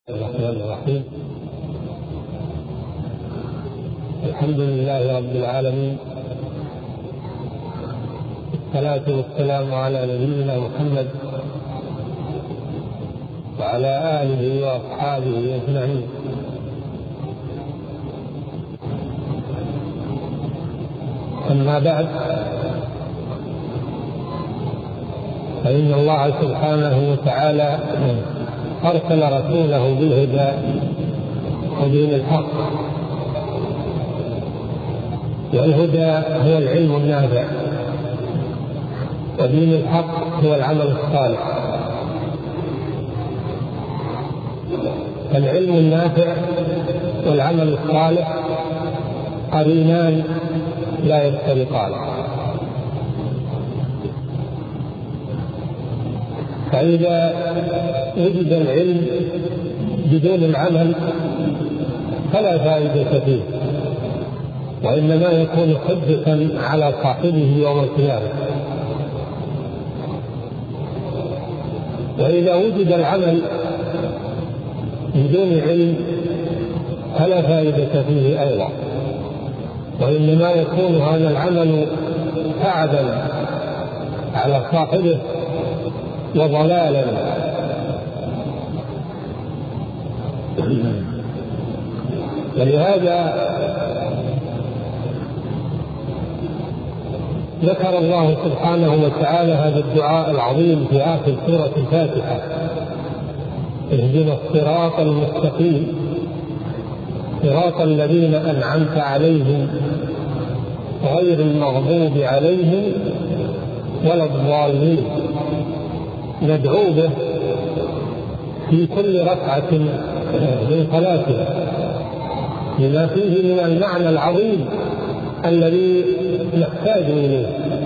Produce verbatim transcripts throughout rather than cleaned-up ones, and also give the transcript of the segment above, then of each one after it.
الرحمن الرحيم. الحمد لله رب العالمين، الصلاة والسلام على نبينا محمد وعلى آله وأصحابه أجمعين. أما بعد، فإن الله سبحانه وتعالى أرسل رسوله بالهدى ودين الحق، والهدى هو العلم النافع، ودين الحق هو العمل الصالح. العلم النافع والعمل الصالح قرينان لا يفترقان، فإذا وجد العلم بدون العمل فلا فائدة فيه، وإنما يكون حجة على صاحبه يوم القيامة. وإذا وجد العمل بدون علم فلا فائدة فيه أيضا، وإنما يكون هذا العمل تعبا على صاحبه وضلالا. ولهذا ذكر الله سبحانه وتعالى هذا الدعاء العظيم في آخر سورة الفاتحة: اهدنا الصراط المستقيم صراط الذين أنعمت عليهم غير المغضوب عليهم ولا الضالين. ندعو به في كل ركعة من صلاتنا لما فيه من المعنى العظيم الذي نحتاج إليه.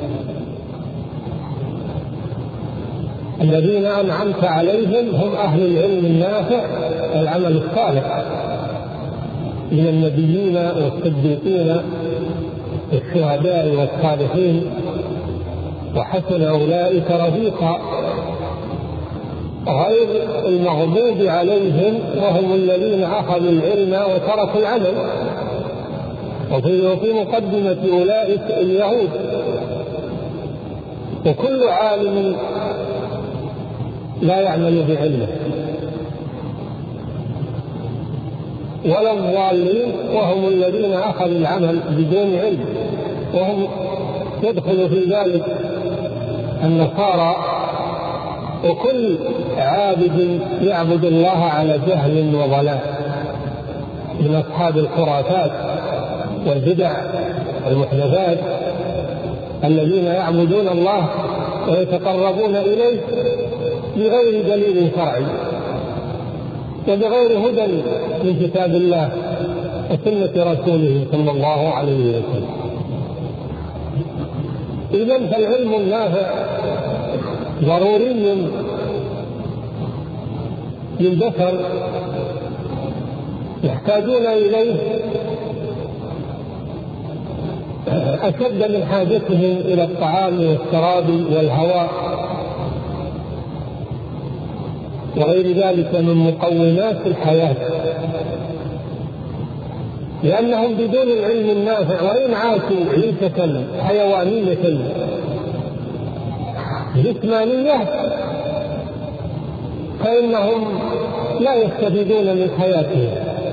الذين أنعمت عليهم هم أهل العلم النافع والعمل الصالح من النبيين والصديقين والشهداء والصالحين، وحسن أولئك رفيقا. غير المغضوب عليهم وهم الذين أخذوا العلم وتركوا العمل، وفي مقدمة أولئك اليهود. وكل عالم لا يعمل بعلمه. ولا الضالين وهم الذين أخذوا العمل بدون علم، وهم يدخل في ذلك النصارى وكل عابد يعبد الله على جهل وضلال من أصحاب الخرافات والبدع والمحدثات، الذين يعبدون الله ويتقربون إليه بغير دليل شرعي وبغير هدى من كتاب الله وسنة رسوله صلى الله عليه وسلم. إذن فالعلم النافع ضروري للبشر، يحتاجون إليه أشد من حاجتهم إلى الطعام والشراب والهواء وغير ذلك من مقومات الحياة، لأنهم بدون العلم النافع وإن عاشوا عيشة حيوانية جسمانية فإنهم لا يستفيدون من حياتهم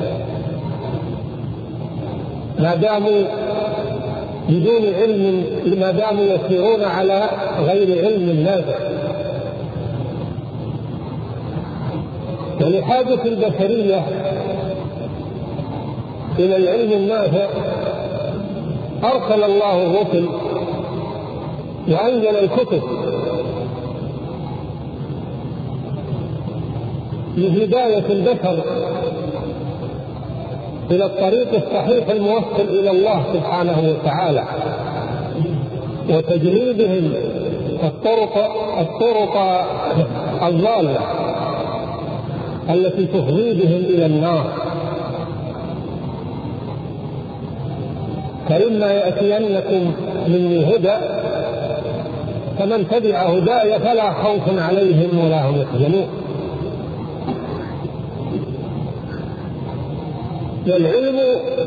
ما داموا بدون علم، ما داموا يسيرون على غير علم نافع. ولحاجة البشرية إلى العلم النافع أرسل الله الرسل وأنزل الكتب لهداية البشر إلى الطريق الصحيح الموصل إلى الله سبحانه وتعالى، وتجنيبهم الطرق الطرق الضالة التي تفضي بهم إلى النار. فإما يأتينكم مني هدى فمن تبع هداي فلا خوف عليهم ولا هم يحزنون. والعلم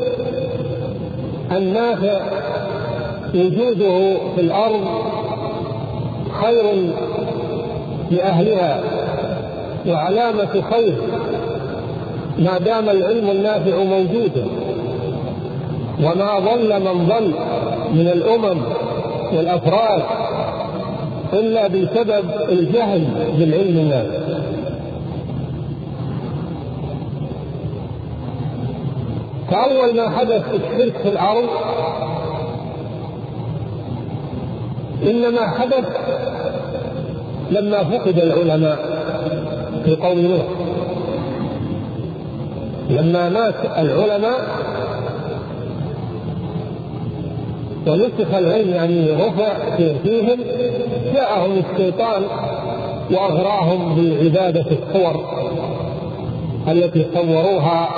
النافع وجوده في الأرض خير لأهلها وعلامة خير ما دام العلم النافع موجودا، وما ضل من ضل من الأمم والأفراد إلا بسبب الجهل بالعلم النافع. فأول ما حدث الشرك في الأرض إنما حدث لما فقد العلماء في قوم نوح. لما مات العلماء ونسخ العلم يعني رفع فيهم، جاءهم الشيطان وأغراهم بعبادة الصور التي صوروها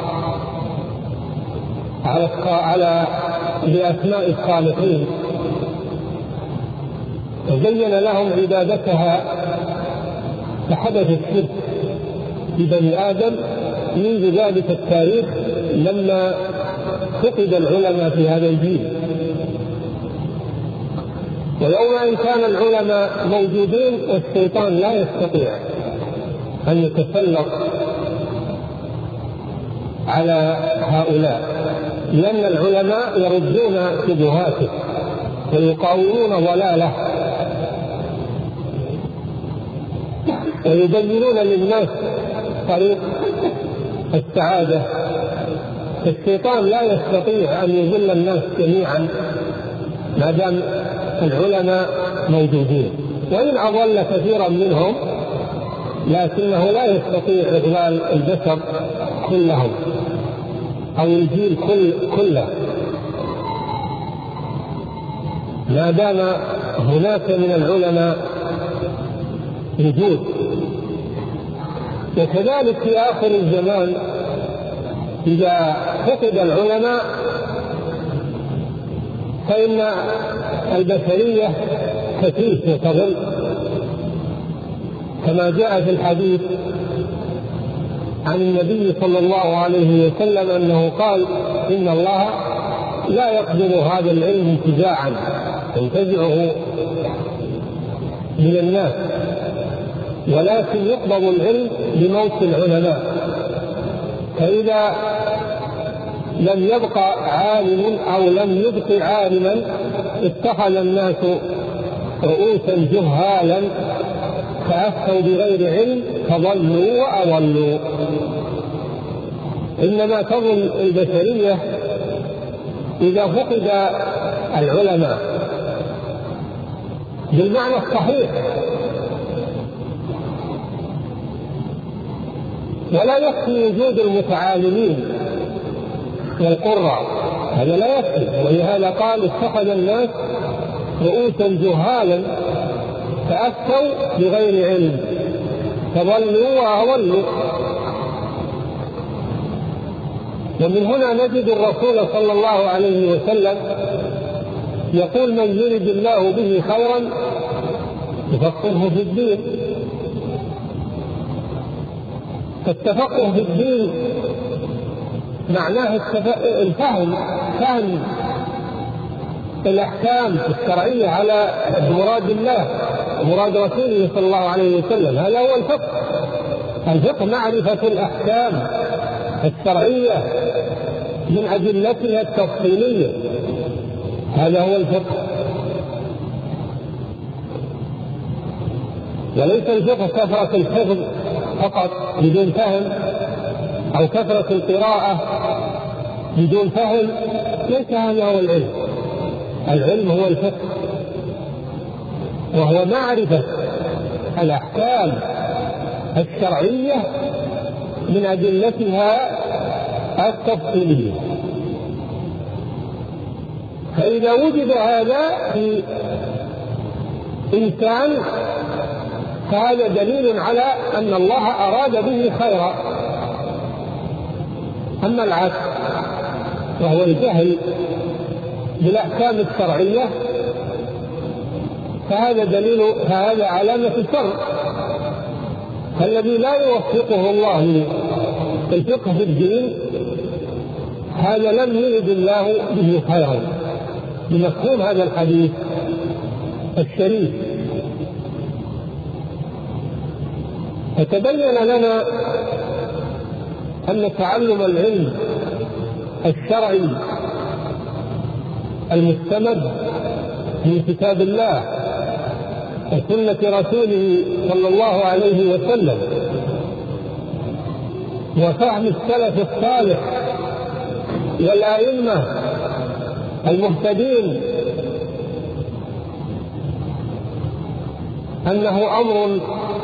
على على بأسماء الخالقين، وزين لهم عبادتها، فحدث الشرك ببني آدم منذ ذلك التاريخ لما فقد العلماء في هذا الجيل. ويوم أن كان العلماء موجودين والشيطان لا يستطيع أن يتسلط على هؤلاء، لأن العلماء يردون شبهاته ويقاومون ضلاله ويبينون للناس طريق السعادة. الشيطان لا يستطيع أن يضل الناس جميعا ما دام العلماء موجودين، وإن أضل كثيرا منهم لكنه لا يستطيع إضلال البشر كلهم أو الجيل كل كله ما دام هناك من العلماء وجود. وكذلك في آخر الزمان إذا فقد العلماء فإن البشرية تكيس وتضل، كما جاء في الحديث عن النبي صلى الله عليه وسلم أنه قال: إن الله لا يقبل هذا العلم انتزاعا ينتزعه من الناس، ولكن يقبض العلم بموت العلماء. فإذا لم يبقى عالم أو لم يبق عالما اتخذ الناس رؤوسا جهالا فأفتوا بغير علم فضلوا وأضلوا. إنما تظن البشرية إذا فقد العلماء بالمعنى الصحيح، ولا يكفي وجود المتعالمين والقراء، هذا لا يكفي. ولهذا قال: اتخذ الناس رؤوسا جهالا فأفتوا بغير علم فضلوا وأضلوا. ومن هنا نجد الرسول صلى الله عليه وسلم يقول: من يرد الله به خيرا يفقهه في الدين. فالتفقه في الدين معناه الفهم، فهم الأحكام الشرعية على مراد الله ومراد رسوله صلى الله عليه وسلم. هذا هو الفقه. الفقه معرفة الأحكام الشرعية من أدلتها التفصيلية، هذا هو الفقه. وليس الفقه كثرة الحفظ فقط بدون فهم، أو كثرة القراءة بدون فهم، ليس هذا هو العلم. العلم هو الفقه، وهو معرفة الأحكام الشرعية من أدلتها التفصيلية. فإذا وجد هذا في إنسان فهذا دليل على أن الله أراد به خيرا. أما العكس وهو الجهل بالأحكام الشرعية فهذا دليل، فهذا علامة الشر. فالذي لا يوفقه الله الفقه في الدين هذا لم يرد الله به خيرا بمفهوم هذا الحديث الشريف. فتبين لنا أن تعلم العلم الشرعي المستمد من كتاب الله وسنة رسوله صلى الله عليه وسلم وفهم السلف الصالح والأئمة المهتدين أنه أمر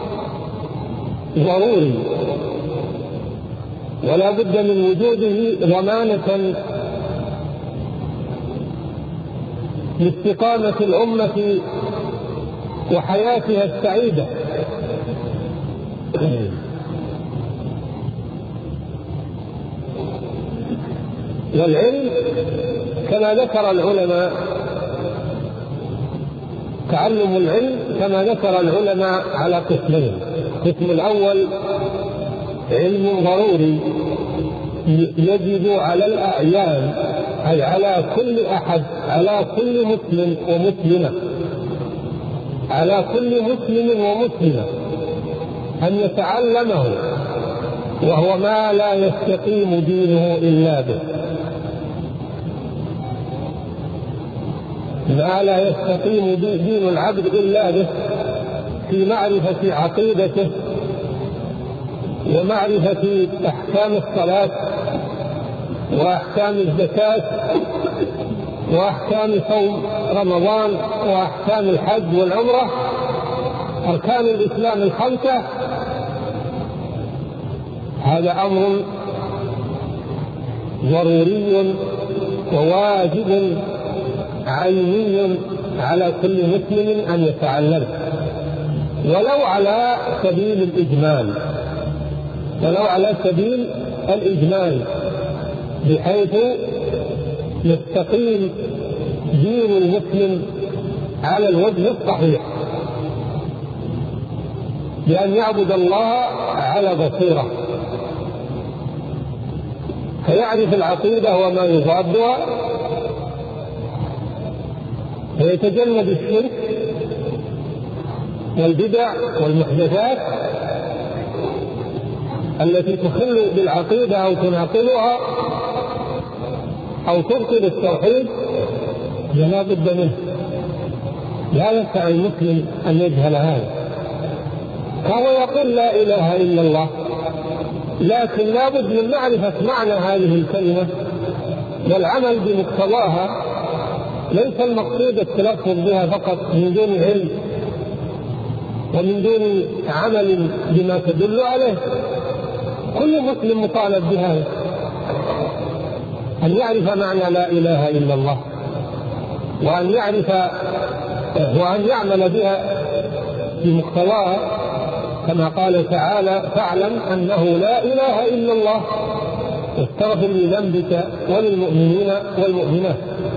ضروري ولا بد من وجوده ضمانة لاستقامة الأمة وحياتها السعيدة. والعلم كما ذكر العلماء، تعلم العلم كما ذكر العلماء على قسمين: القسم الأول علم ضروري يجب على الأعيان، أي على كل أحد، على كل مسلم ومسلمة، على كل مسلم ومسلمة أن يتعلمه، وهو ما لا يستقيم دينه إلا به، ما لا يستقيم دين العبد إلا به، في معرفة عقيدته ومعرفة أحكام الصلاة وأحكام الزكاة وأحكام صوم رمضان وأحكام الحج والعمرة، أركان الإسلام الخمسة. هذا أمر ضروري وواجب عيني على كل مسلم أن يتعلمه، ولو على سبيل الإجمال، ولو على سبيل الإجمال بحيث يستقيم دين المسلم على الوجه الصحيح، بأن يعبد الله على بصيرة، فيعرف العقيدة وما يضادها، ويتجنب الشرك والبدع والمحدثات التي تخل بالعقيدة أو تناقضها أو تبطل التوحيد. لا بد منه، لا يسع المسلم أن يجهل هذا، فهو يقول لا إله إلا الله، لكن لا بد من معرفة معنى هذه الكلمة والعمل بمقتضاها. ليس المقصود التلفظ بها فقط من دون علم ومن دون عمل بما تدل عليه. كل مسلم مطالب بهذا، أن يعرف معنى لا إله إلا الله، وأن يعرف وأن يعمل بها بمقتضاها، كما قال تعالى: فاعلم أنه لا إله إلا الله واستغفر لذنبك وللمؤمنين والمؤمنات.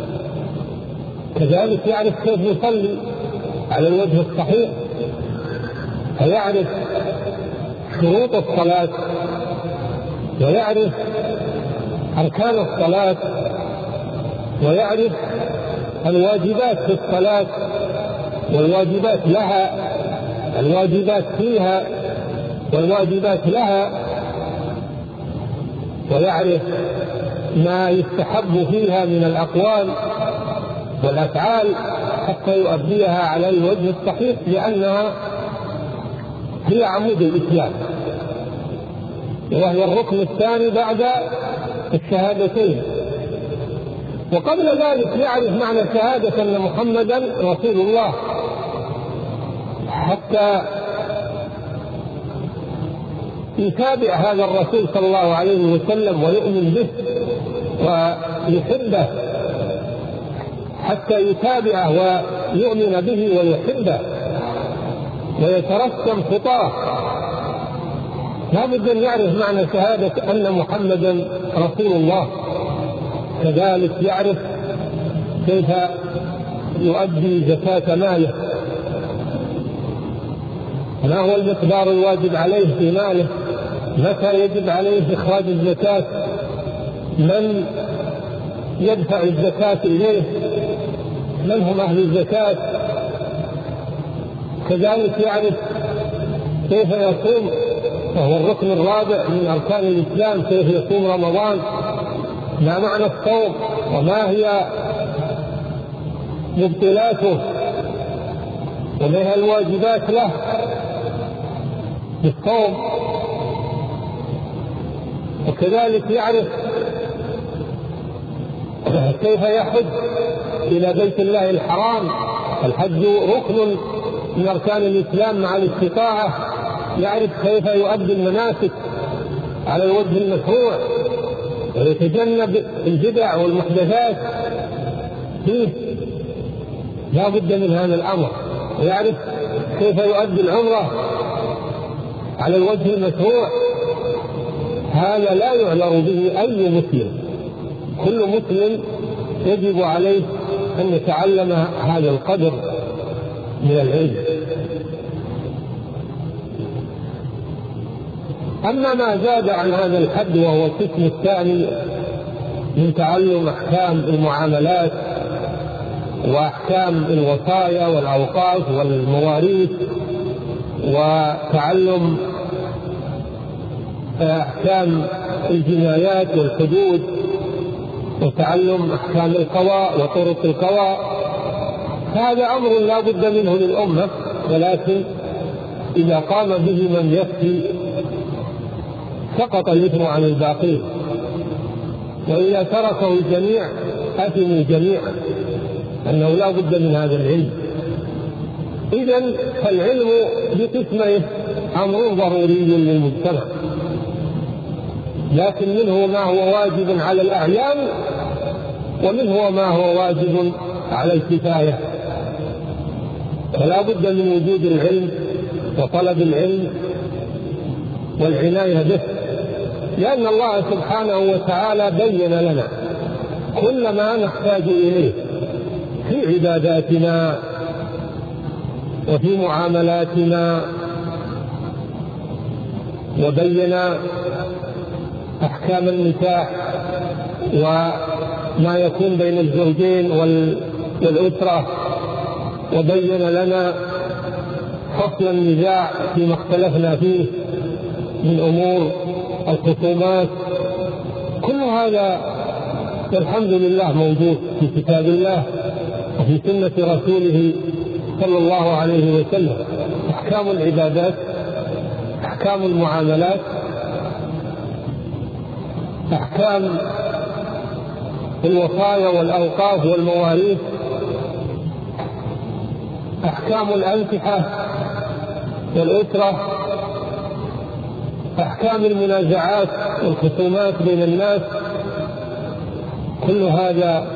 كذلك يعرف كيف يصلي على الوجه الصحيح، فيعرف شروط الصلاة ويعرف أركان الصلاة ويعرف الواجبات في الصلاة والواجبات لها، الواجبات فيها والواجبات لها، ويعرف ما يستحب فيها من الأقوال والأفعال حتى يؤديها على الوجه الصحيح، لأنها هي عمود الإسلام وهي الركن الثاني بعد الشهادتين. وقبل ذلك يعرف معنى شهادة أن محمدا رسول الله حتى يتابع هذا الرسول صلى الله عليه وسلم ويؤمن به ويحبه، حتى يتابعه ويؤمن به ويحبه ويترسم خطاه. لا بد أن يعرف معنى شهادة أن محمدا رسول الله. كذلك يعرف كيف يؤدي زكاة ماله، ما هو المقدار الواجب عليه في ماله، متى يجب عليه إخراج الزكاة، من يدفع الزكاة إليه، من هم أهل الزكاة، كذلك يعرف كيف يصوم وهو الركن الرابع من أركان الإسلام، كيف يصوم رمضان، ما معنى الصوم وما هي مبطلاته وما هي الواجبات له بالصوم، وكذلك يعرف كيف يحج إلى بيت الله الحرام. الحج ركن من أركان الإسلام مع الاستطاعة، يعرف كيف يؤدي المناسك على الوجه المشروع ويتجنب البدع والمحدثات فيه، لا بد من هذا الأمر، ويعرف كيف يؤدي العمرة على الوجه المشروع. هذا لا يعذر به أي مسلم، كل مسلم يجب عليه أن يتعلم هذا القدر من العلم. أما ما زاد عن هذا الحد وهو القسم الثاني من تعلم أحكام المعاملات وأحكام الوصايا والأوقاف والمواريث، وتعلم أحكام الجنايات والحدود، وتعلم أحكام القضاء وطرق القضاء، هذا أمر لا بد منه للأمة، ولكن إذا قام به من يفتي سقط الإثم عن الباقين، وإذا تركه الجميع أثموا جميعا، أنه لا بد من هذا العلم. إذن فالعلم بقسمه أمر ضروري للمجتمع، لكن منه ما هو واجب على الأعيان ومنه ما هو واجب على الكفاية، فلا بد من وجود العلم وطلب العلم والعناية به، لأن الله سبحانه وتعالى بين لنا كل ما نحتاج إليه في عباداتنا وفي معاملاتنا، وبين أحكام النكاح وما يكون بين الزوجين والأسرة، وبين لنا فصل النزاع فيما اختلفنا فيه من أمور الخصومات. كل هذا الحمد لله موجود في كتاب الله وفي سنة رسوله صلى الله عليه وسلم. أحكام العبادات، أحكام المعاملات، أحكام الوصايا والأوقاف والمواريث، أحكام الأنكحة والأسرة، أحكام المنازعات والخصومات بين الناس، كل هذا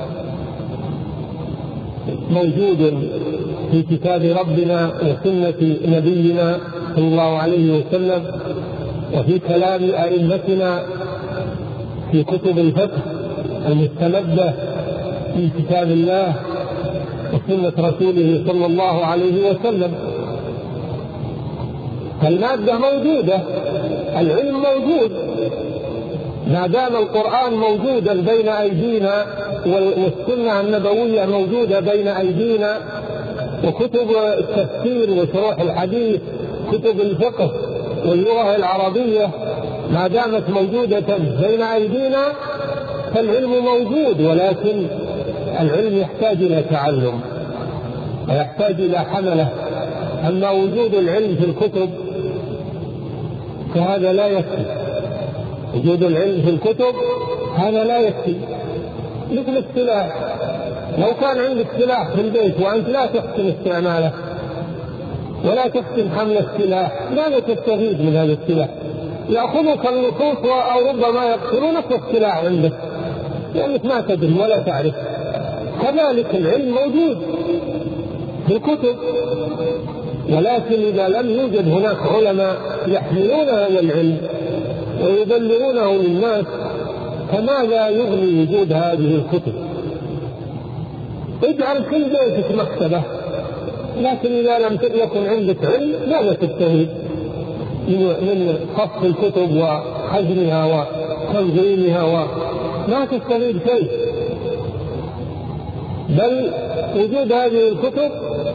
موجود في كتاب ربنا وسنة نبينا صلى الله عليه وسلم، وفي كلام أئمتنا في كتب الفقه المستمدة في كتاب الله وسنة رسوله صلى الله عليه وسلم. فالمادة موجودة، العلم موجود، ما دام القرآن موجودا بين أيدينا والسنة النبوية موجودة بين أيدينا، وكتب التفسير وشروح الحديث، كتب الفقه واللغة العربية ما دامت موجودة بين أيدينا فالعلم موجود، ولكن العلم يحتاج إلى تعلم ويحتاج إلى حملة. أما وجود العلم في الكتب فهذا لا يكفي، وجود العلم في الكتب هذا لا يكفي. مثل السلاح، لو كان عندك سلاح في البيت وأنت لا تحسن استعماله ولا تحسن حمل السلاح، ماذا تستفيد من هذا السلاح؟ يأخذك اللصوص أو ربما يقتلونك والسلاح عندك لأنك ما تدري ولا تعرف. كذلك العلم موجود في الكتب، ولكن إذا لم يوجد هناك علماء يحملون هذا العلم ويبلغونه للناس فماذا يغني وجود هذه الكتب؟ اجعل كل بيتك مكتبة، لكن إذا لم يكن عندك علم ماذا تستفيد من خص الكتب وحجمها وتنظيمها ما تستفيد شيء، بل وجود هذه الكتب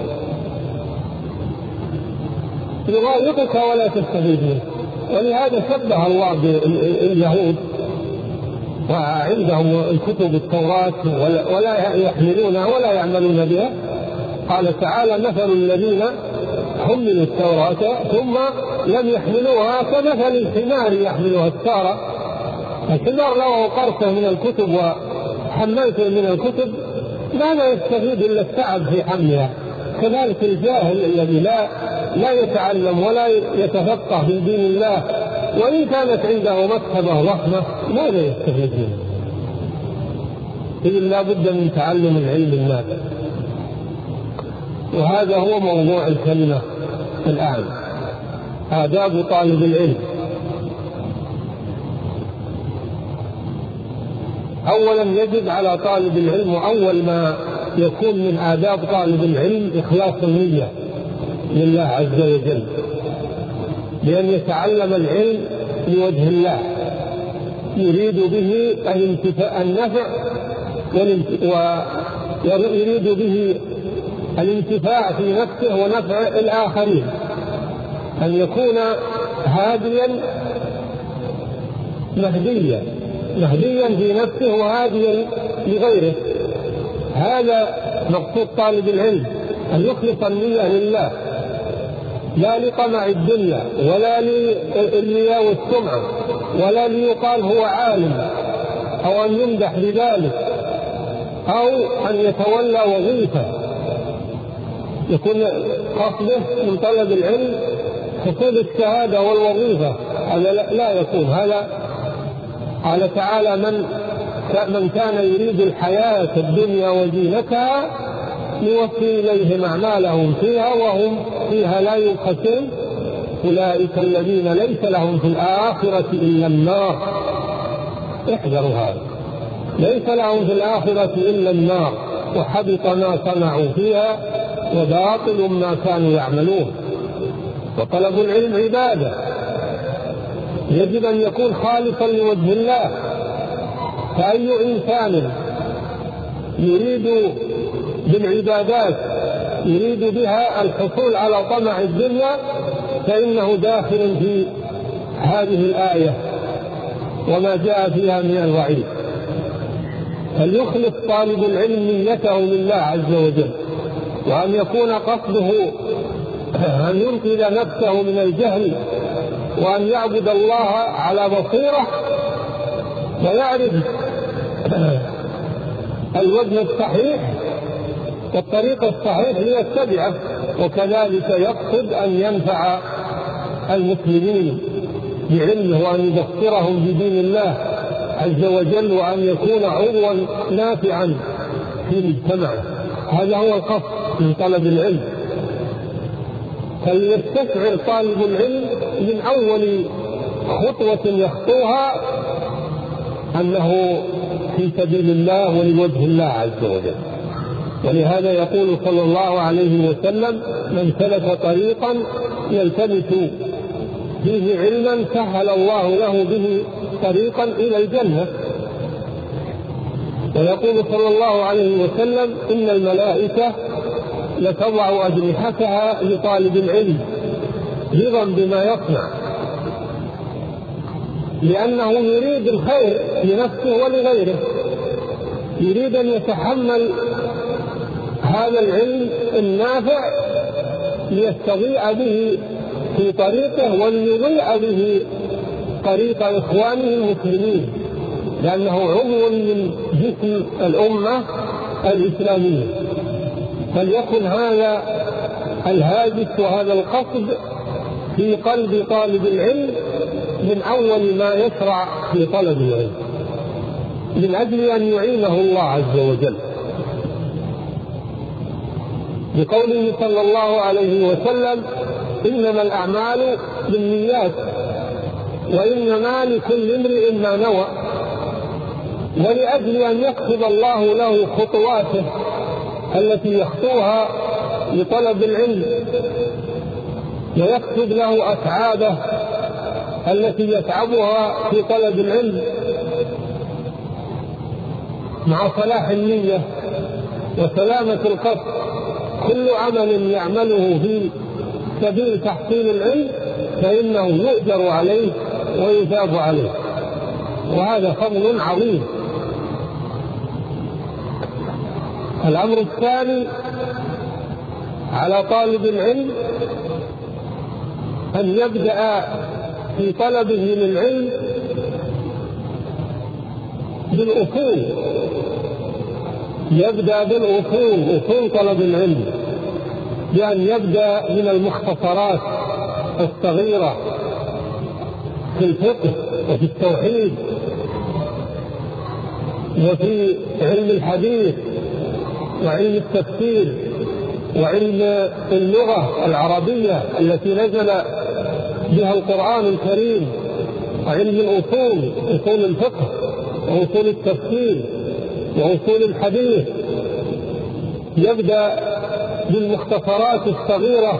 يغالطك ولا تستفيد منه. ولهذا شبه الله باليهود وعندهم الكتب التوراة ولا يحملونها ولا يعملون بها. قال تعالى: مثل الذين حملوا التوراة ثم لم يحملوها كمثل الحمار يحملها أسفارا. الحمار لو قرصه من الكتب وحملته من الكتب لا يستفيد إلا التعب في حملها. كذلك الجاهل الذي لا لا يتعلم ولا يتفقه في دين الله وإن كانت عنده مكتبة ضخمة ماذا يستفيد منه؟ إذن لا بد من تعلم العلم النافع. وهذا هو موضوع الكلمة الآن، آداب طالب العلم. أولا يجب على طالب العلم أول ما يكون من آداب طالب العلم إخلاص النية لله عز وجل، بأن يتعلم العلم لوجه الله يريد به النفع ويريد به الانتفاع في نفسه ونفع الآخرين، أن يكون هاديا مهديا مهديا في نفسه وهاديا لغيره. هذا مقصود طالب العلم، أن يخلص النية لله لا لطمع الدنيا ولا للرياء والسمعة ولا ليقال هو عالم أو أن يمدح بذلك أو أن يتولى وظيفة يكون قصده من طلب العلم حصول الشهادة والوظيفة. هذا لا يكون. هذا قال تعالى: من من كان يريد الحياة الدنيا وزينتها نوفي إليهم أعمالهم فيها وهم فيها لا يبخسون أولئك الذين ليس لهم في الآخرة إلا النار. احذروا هذا، ليس لهم في الآخرة إلا النار وحبط ما صنعوا فيها وباطل ما كانوا يعملون. وطلب العلم عبادة، يجب أن يكون خالصا لوجه الله. فأي إنسان يريد بالعبادات يريد بها الحصول على طمع الدنيا فإنه داخل في هذه الآية وما جاء فيها من الوعيد. فليخلص طالب العلم نيته لله عز وجل، وأن يكون قصده أن ينقذ نفسه من الجهل وأن يعبد الله على بصيرة ويعرف الوجه الصحيح والطريق الصحيح ليتبعه، وكذلك يقصد أن ينفع المسلمين بعلمه وأن يبصرهم بدين الله عز وجل وأن يكون عضوا نافعا في المجتمع. هذا هو القصد من طلب العلم. فليستشعر طالب العلم من أول خطوة يخطوها أنه في سبيل الله ولوجه الله عز وجل. ولهذا يقول صلى الله عليه وسلم: من سلك طريقا يلتمس فيه علما سهل الله له به طريقا إلى الجنة. ويقول صلى الله عليه وسلم: إن الملائكة لتضع أجنحتها لطالب العلم رضا بما يصنع، لأنه يريد الخير لنفسه ولغيره، يريد أن يتحمل هذا العلم النافع ليستضيء به في طريقه وليضيء به طريق إخوانه المسلمين، لأنه عضو من جسم الأمة الإسلامية. فليكن هذا الهاجس وهذا القصد في قلب طالب العلم من أول ما يشرع في طلب العلم، من أجل أن يعينه الله عز وجل. بقوله صلى الله عليه وسلم: إنما الأعمال بالنيات وإنما لكل امرئ ما نوى. ولأجل أن يكتب الله له خطواته التي يخطوها لطلب العلم ويكتب له أتعابه التي يتعبها في طلب العلم، مع صلاح النية وسلامة القصد كل عمل يعمله في سبيل تحصيل العلم فإنه يؤجر عليه ويثاب عليه، وهذا فضل عظيم. الأمر الثاني على طالب العلم أن يبدأ في طلبه للعلم بالأصول، يبدأ بالأصول، أصول طلب العلم، بأن يبدأ من المختصرات الصغيرة في الفقه وفي التوحيد وفي علم الحديث وعلم التفسير وعلم اللغة العربية التي نزل بها القرآن الكريم، وعلم الأصول، أصول الفقه وأصول التفسير وأصول الحديث. يبدأ بالمختصرات الصغيرة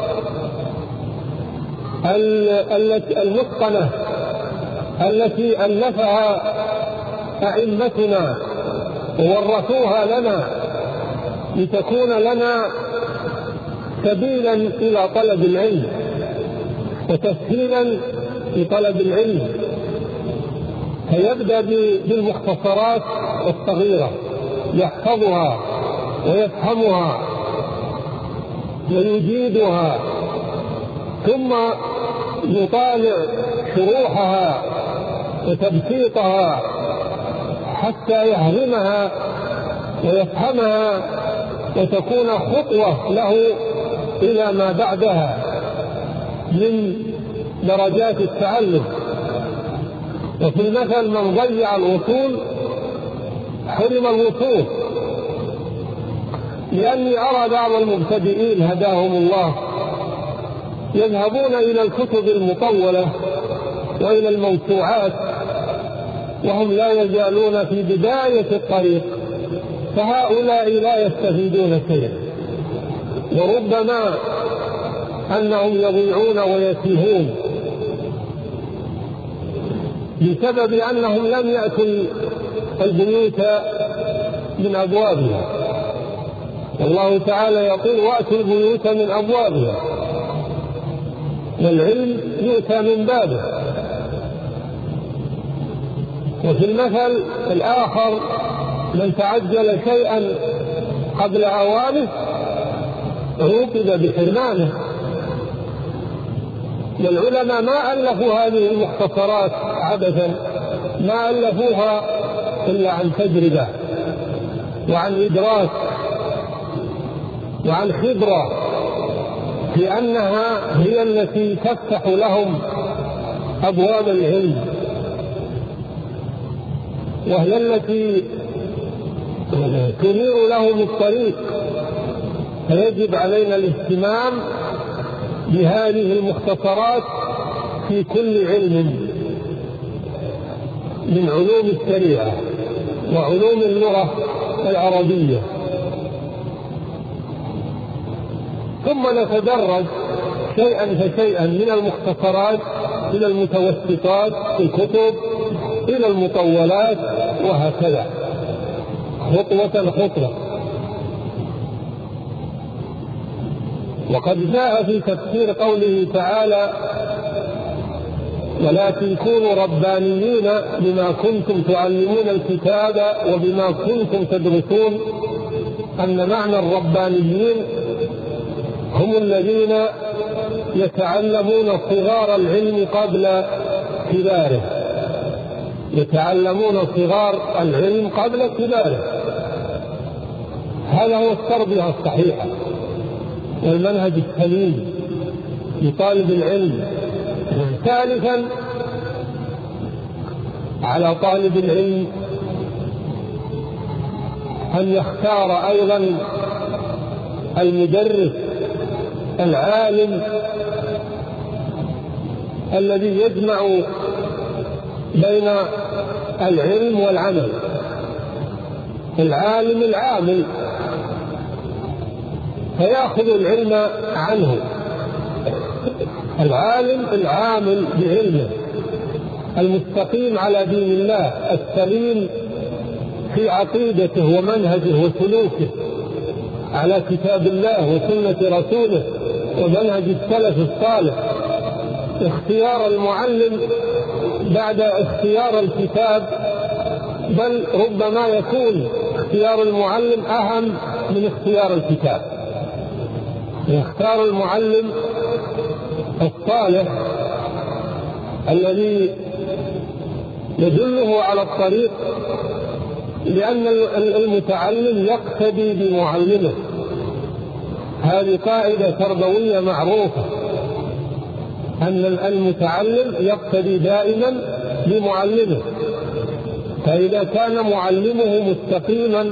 المتقنة التي ألفها أئمتنا وورثوها لنا لتكون لنا سبيلا إلى طلب العلم وتسهيلا لطلب العلم. فيبدأ بالمختصرات الصغيرة يحفظها ويفهمها ويجيدها، ثم يطالع شروحها وتبسيطها حتى يهضمها ويفهمها وتكون خطوة له إلى ما بعدها من درجات التعلم. وفي المثل من ضيع الوصول حرم الوصول، لأني أرى بعض المبتدئين هداهم الله يذهبون إلى الكتب المطولة وإلى الموسوعات وهم لا يزالون في بداية الطريق، فهؤلاء لا يستفيدون شيئا، وربما أنهم يضيعون ويتيهون بسبب أنهم لم يأتوا البيوت من أبوابها. والله تعالى يقول وأتوا البيوت من أبوابها، والعلم يؤتى من بابه. وفي المثل الآخر من تعجل شيئا قبل أوانه عوقب بحرمانه. والعلماء ما ألفوا هذه المختصرات عبثا، ما ألفوها إلا عن تجربة وعن إدراك وعن خبرة، لأنها هي التي تفتح لهم أبواب العلم، وهي التي تنير لهم الطريق. فيجب علينا الاهتمام بهذه المختصرات في كل علم من علوم الشريعة وعلوم اللغة العربية، ثم نتدرج شيئا فشيئا من المختصرات إلى المتوسطات في الكتب إلى المطولات، وهكذا خطوة خطوة. وقد جاء في تفسير قوله تعالى ولكن كونوا ربانيين بما كنتم تعلمون الكتاب وبما كنتم تدرسون، أن معنى الربانيين هم الذين يتعلمون صغار العلم قبل كباره، يتعلمون صغار العلم قبل كباره. هذا هو التربية الصحيحة والمنهج السليم لطالب العلم. ثالثا على طالب العلم أن يختار أيضا المدرس العالم الذي يجمع بين العلم والعمل. العالم العامل فيأخذ العلم عنه، العالم العامل بعلمه المستقيم على دين الله السليم في عقيدته ومنهجه وسلوكه على كتاب الله وسنة رسوله ومنهج السلف الصالح. اختيار المعلم بعد اختيار الكتاب، بل ربما يكون اختيار المعلم أهم من اختيار الكتاب. يختار المعلم الصالح الذي يدله على الطريق، لأن المتعلم يقتدي بمعلمه. هذه قاعدة تربوية معروفة، أن المتعلم يقتدي دائما بمعلمه. فإذا كان معلمه مستقيما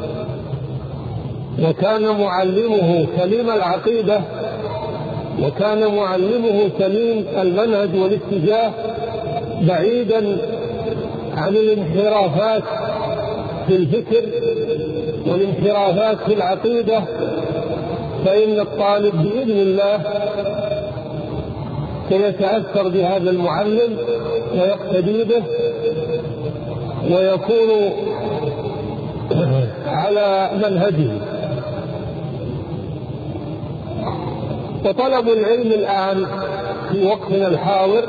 وكان معلمه سليم العقيدة وكان معلمه سليم المنهج والاتجاه بعيدا عن الانحرافات في الفكر والانحرافات في العقيدة، فإن الطالب بإذن الله سيتأثر بهذا المعلم ويقتدي به ويكون على منهجه. وطلب العلم الآن في وقتنا الحاضر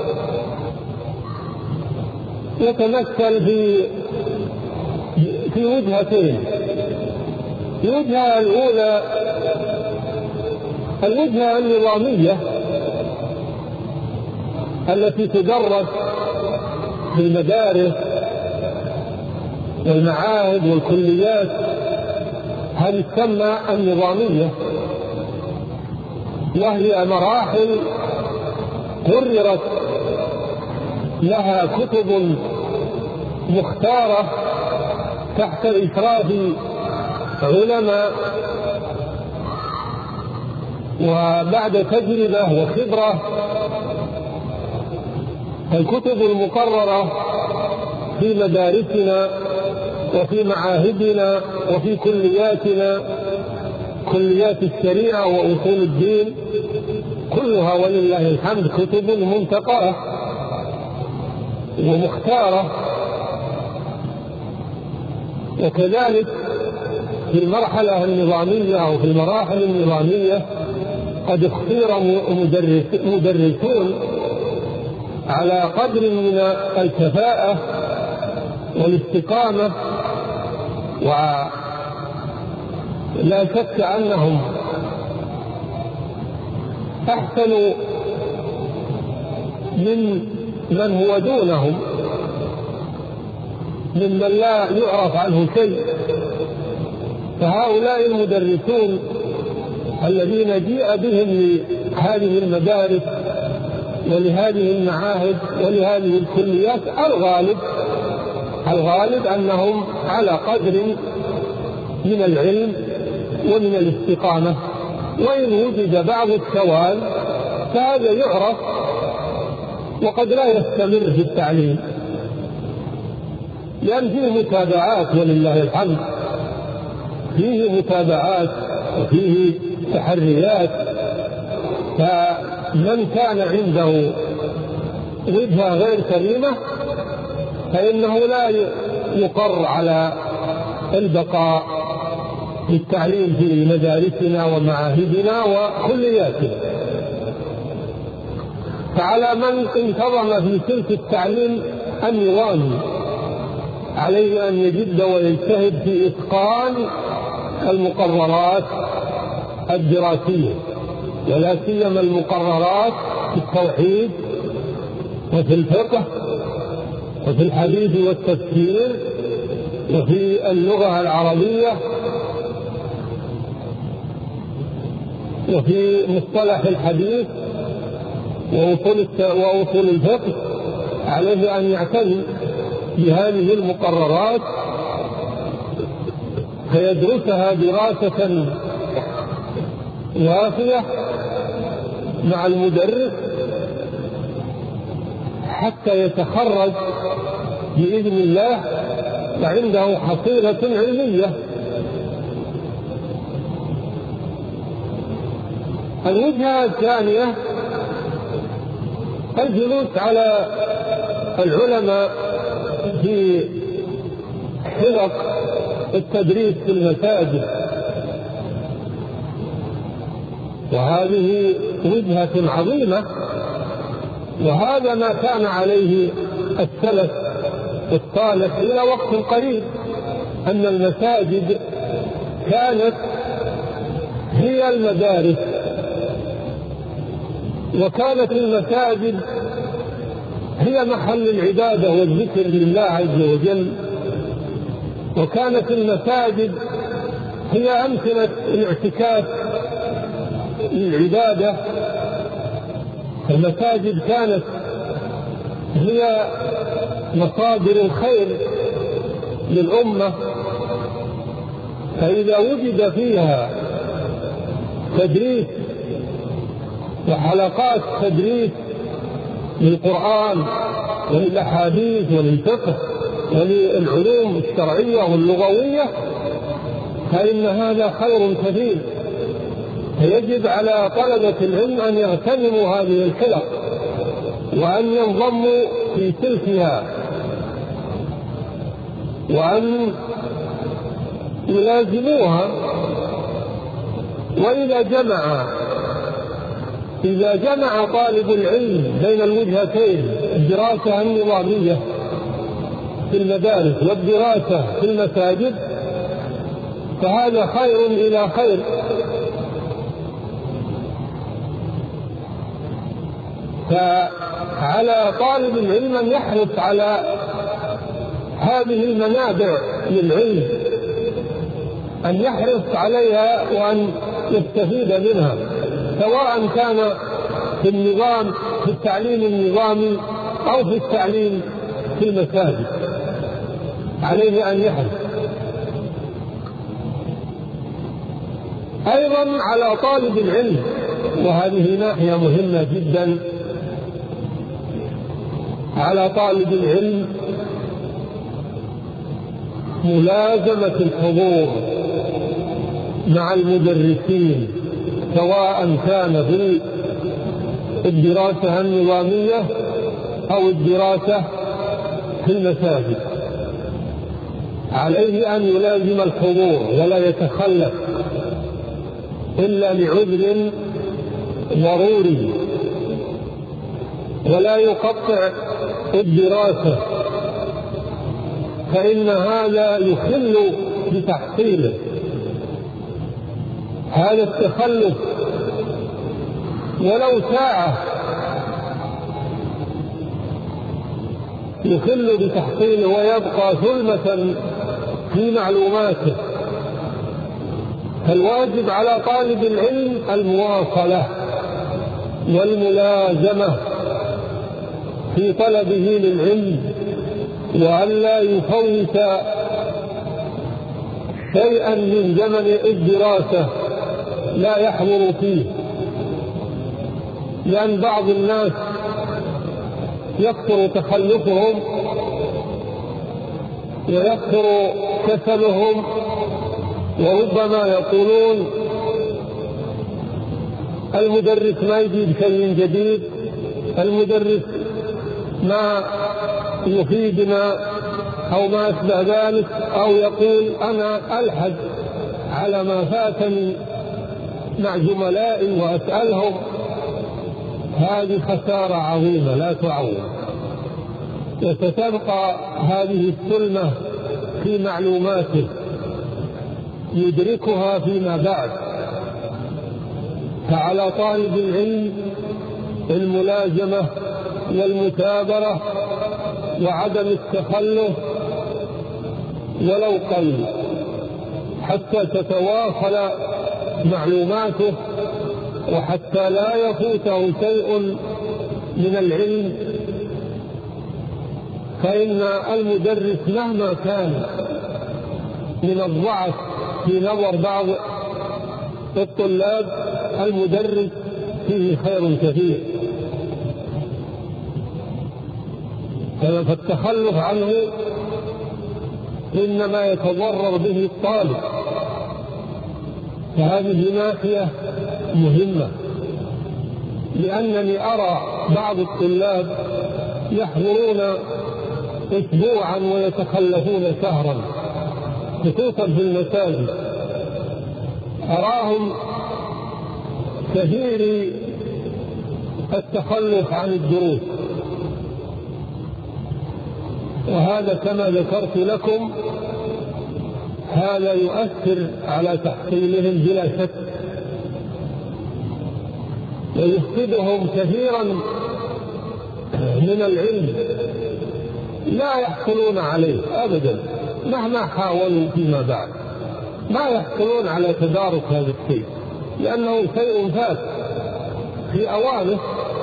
يتمثل في في وجهتين. الوجهة الأولى الوجهة النظامية التي تدرس في المدارس والمعاهد والكليات، هذه تسمى النظامية، وهي مراحل قررت لها كتب مختارة تحت إشراف علماء وبعد تجربة وخبرة. الكتب المقررة في مدارسنا وفي معاهدنا وفي كلياتنا، كليات الشريعة وأصول الدين، كلها ولله الحمد كتب منتقاة ومختارة. وكذلك في المرحلة النظامية أو في المراحل النظامية قد اختير مدرسون على قدر من الكفاءة والاستقامة، ولا شك أنهم أحسن من من هو دونهم، ممن لا يعرف عنه شيء. فهؤلاء المدرسون الذين جيء بهم لهذه المدارس ولهذه المعاهد ولهذه الكليات، الغالب الغالب أنهم على قدر من العلم ومن الاستقامة، وإن وجد بعض السواد فهذا يعرف وقد لا يستمر في التعليم، لأن فيه متابعات ولله الحمد، فيه متابعات وفيه تحريات. فمن كان عنده وجهة غير سليمة فإنه لا يقر على البقاء للتعليم في مدارسنا ومعاهدنا وكلياتنا. فعلى من انتظم في سلك التعليم النظامي عليه أن يجد ويجتهد في إتقان المقررات الدراسية، ولا سيما المقررات في التوحيد وفي الفقه وفي الحديث والتفسير وفي اللغة العربية وفي مصطلح الحديث وأصول الفقه. عليه أن يعتني بهذه المقررات فيدرسها دراسة وافية مع المدرس حتى يتخرج بإذن الله وعنده حصيلة علمية. الوجهة الثانية الجلوس على العلماء في حلق التدريس في المساجد، وهذه وجهة عظيمة، وهذا ما كان عليه السلف الصالح إلى وقت قريب، أن المساجد كانت هي المدارس، وكانت المساجد هي محل العبادة والذكر لله عز وجل، وكانت المساجد هي أمكنة الاعتكاف للعبادة. المساجد كانت هي مصادر الخير للأمة، فإذا وجد فيها تدريس وحلقات تدريس للقرآن وللأحاديث وللفقه وللعلوم الشرعية واللغوية، فإن هذا خير كثير. فيجب على طلبة العلم أن يغتنموا هذه الحلق وأن ينضموا في سلكها وأن يلازموها. وإذا جمع إذا جمع طالب العلم بين الوجهتين، الدراسة النظامية في المدارس والدراسة في المساجد، فهذا خير إلى خير. فعلى طالب العلم أن يحرص على هذه المنابع للعلم، أن يحرص عليها وأن يستفيد منها، سواء كان في النظام في التعليم النظامي أو في التعليم في المساجد، عليه أن يحرص. أيضا على طالب العلم، وهذه ناحية مهمة جدا، على طالب العلم ملازمة الحضور مع المدرسين، سواء كان في الدراسة النظامية أو الدراسة في المساجد. عليه أن يلازم الحضور ولا يتخلف إلا لعذر ضروري، ولا يقطع الدراسة، فإن هذا يخل بتحصيله. هذا التخلف ولو ساعة يخل بتحصيله ويبقى ثلمة في معلوماته. فالواجب على طالب العلم المواصلة والملازمة في طلبه للعلم، وألا يفوت شيئا من زمن الدراسة لا يحضر فيه، لأن بعض الناس يكثر تخلفهم ويكثر كسلهم، وربما يقولون المدرس ما يجيب شيء جديد، المدرس ما يفيدنا أو ما أشبه ذلك، أو يقول أنا ألحق على ما فاتني مع زملائي وأسألهم. هذه خسارة عظيمة لا تعوض، وستبقى هذه السلمة في معلوماته يدركها فيما بعد. فعلى طالب العلم الملازمة والمثابرة وعدم التخلف ولو قل، حتى تتواصل معلوماته وحتى لا يفوته شيء من العلم. فإن المدرس مهما كان من الضعف في نظر بعض الطلاب، المدرس فيه خير كثير، فالتخلف عنه إنما يتضرر به الطالب. فهذه ناحية مهمة، لأنني أرى بعض الطلاب يحضرون أسبوعا ويتخلفون شهرا، خصوصا في المساجد. أراهم كثير التخلف عن الدروس، وهذا كما ذكرت لكم هذا يؤثر على تحصيلهم بلا شك، ويفقدهم كثيرا من العلم لا يحصلون عليه أبدا مهما حاولوا فيما بعد، ما يحصلون على تدارك هذا الشيء، لأنه شيء فات في أوانه،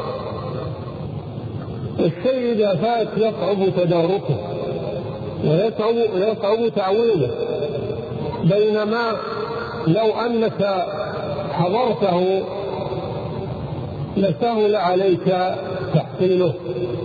الشيء إذا فات يصعب تداركه ويصعب يصعب تعويله، بينما لو أنك حضرته لسهل عليك تحصيله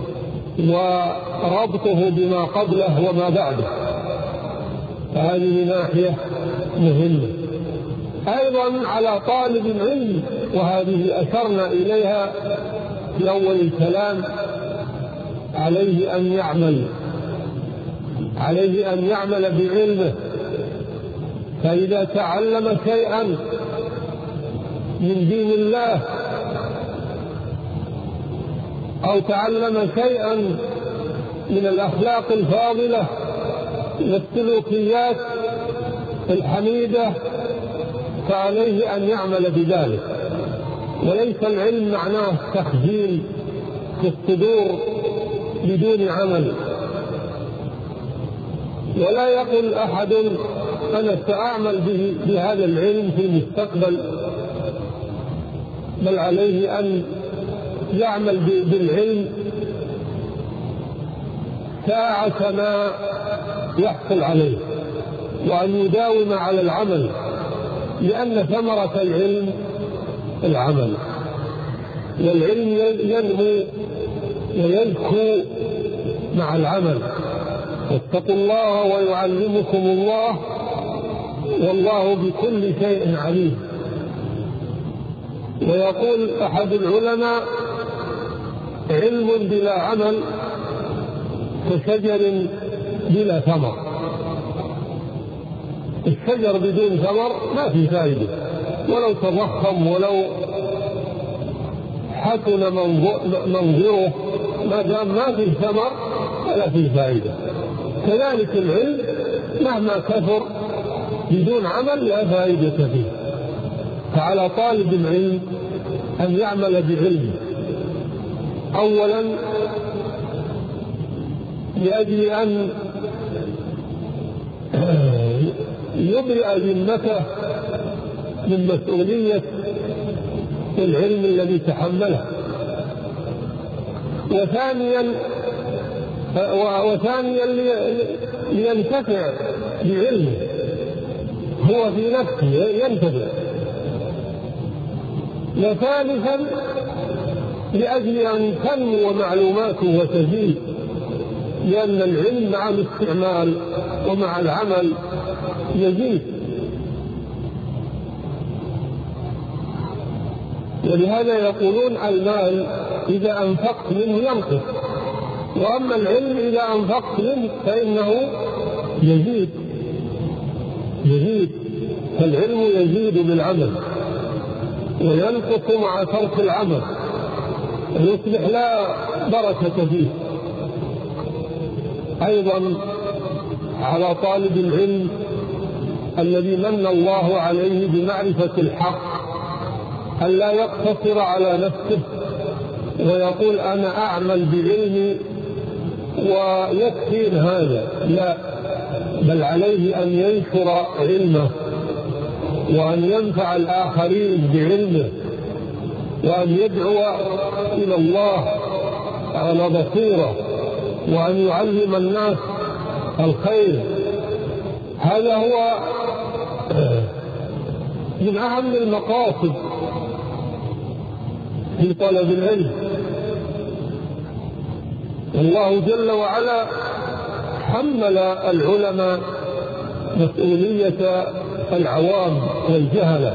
وربطه بما قبله وما بعده. فهذه ناحية مهمة. أيضا على طالب العلم، وهذه أشرنا إليها في أول الكلام، عليه أن يعمل عليه أن يعمل بعلمه. فإذا تعلم شيئا من دين الله أو تعلم شيئا من الأخلاق الفاضلة والسلوكيات الحميدة فعليه أن يعمل بذلك، وليس العلم معناه تخزين في الصدور بدون عمل. ولا يقل أحد أنا سأعمل به بهذا العلم في المستقبل، بل عليه أن يعمل بالعلم ساعة ما يحصل عليه، وأن يداوم على العمل، لأن ثمرة العلم العمل، والعلم ينمو ويزكو مع العمل. واتقوا الله ويعلمكم الله والله بكل شيء عليم. ويقول أحد العلماء علم بلا عمل كشجر بلا ثمر. الشجر بدون ثمر ما في فائدة، ولو تضخم ولو حسن منظره ما دام ما في ثمر ولا في فائدة. كذلك العلم مهما كثر بدون عمل لا فائدة فيه. فعلى طالب العلم أن يعمل بعلمه، أولا لأجل أن يبرئ ذمته من مسؤولية العلم الذي تحمله، وثانيا وثانيا لينتفع بعلمه هو في نفسه ينتفع، وثالثا لأجل أن تنمو معلوماته وتزيد، لأن العلم مع الاستعمال ومع العمل يزيد. ولهذا يقولون المال إذا أنفقت منه ينقص، وأما العلم إذا أنفقت منه فإنه يزيد يزيد فالعلم يزيد بالعمل وينقص مع ترك العمل ويصبح لا بركة فيه. أيضا على طالب العلم الذي من الله عليه بمعرفة الحق أن لا يقتصر على نفسه ويقول أنا أعمل بعلمي ويكفي هذا، لا، بل عليه أن ينشر علمه وأن ينفع الآخرين بعلمه وأن يدعو إلى الله على بصيرة وأن يعلم الناس الخير. هذا هو من أهم المقاصد في طلب العلم. الله جل وعلا حمل العلماء مسؤولية العوام والجهلة،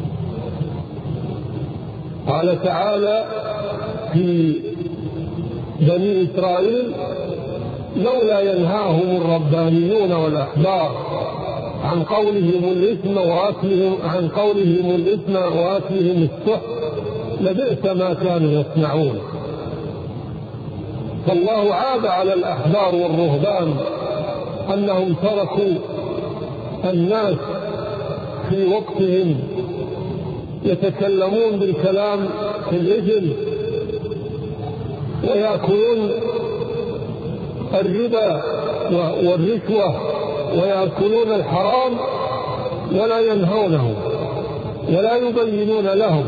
قال تعالى في بني إسرائيل لولا ينهاهم الربانيون والأحبار عن قولهم الإثم وأكلهم عن قولهم الإثم وأكلهم السحت لبئس ما كانوا يصنعون. فالله عاب على الأحبار والرهبان أنهم تركوا الناس في وقتهم يتكلمون بالكلام في الإثم ويأكلون الربا والرشوة ويأكلون الحرام ولا ينهونهم ولا يبينون لهم.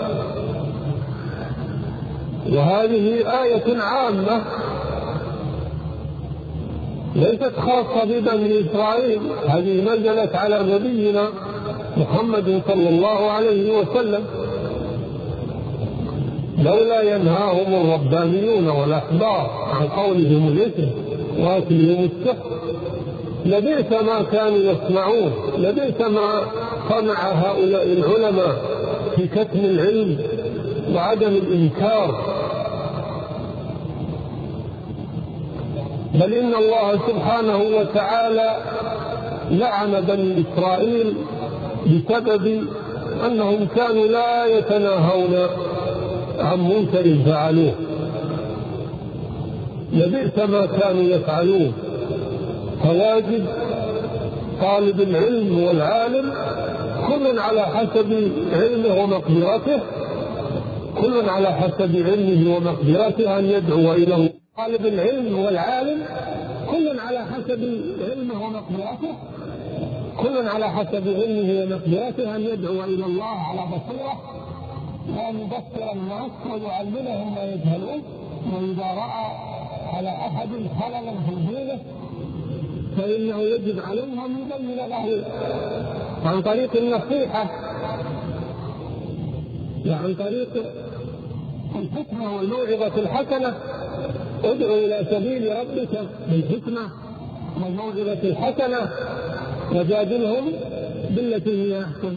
وهذه آية عامة ليست خاصة ببني إسرائيل، هذه نزلت على نبينا محمد صلى الله عليه وسلم. لولا ينهاهم الربانيون والأحبار عن قولهم الإثم وأكلهم السحت لبئس ما كانوا يصنعون، لبئس ما صنع هؤلاء العلماء في كتم العلم وعدم الإنكار. بل إن الله سبحانه وتعالى لعن بني إسرائيل بسبب أنهم كانوا لا يتناهون عن منكر فعلوه. لبئس ما كانوا يفعلون. فواجب طالب العلم والعالم كل على حسب علمه ومقدرته كل على حسب علمه ومقدرته أن يدعو إلى الله. طالب العلم والعالم كل على حسب علمه ومقدرته كل على حسب علمه ومقدرته أن يدعو إلى الله على بصيرة وأن يبصر الناس ويعلمهم ما يجهلون. وإذا رأى على أحد خللا في دينه فإنه يجب عليه أن يبين له عن طريق النصيحة وعن طريق الحكمة والموعظة الحسنة. ادعو إلى سبيل ربك بالحكمة والموعظة الحسنة وجادلهم بالتي هي أحسن.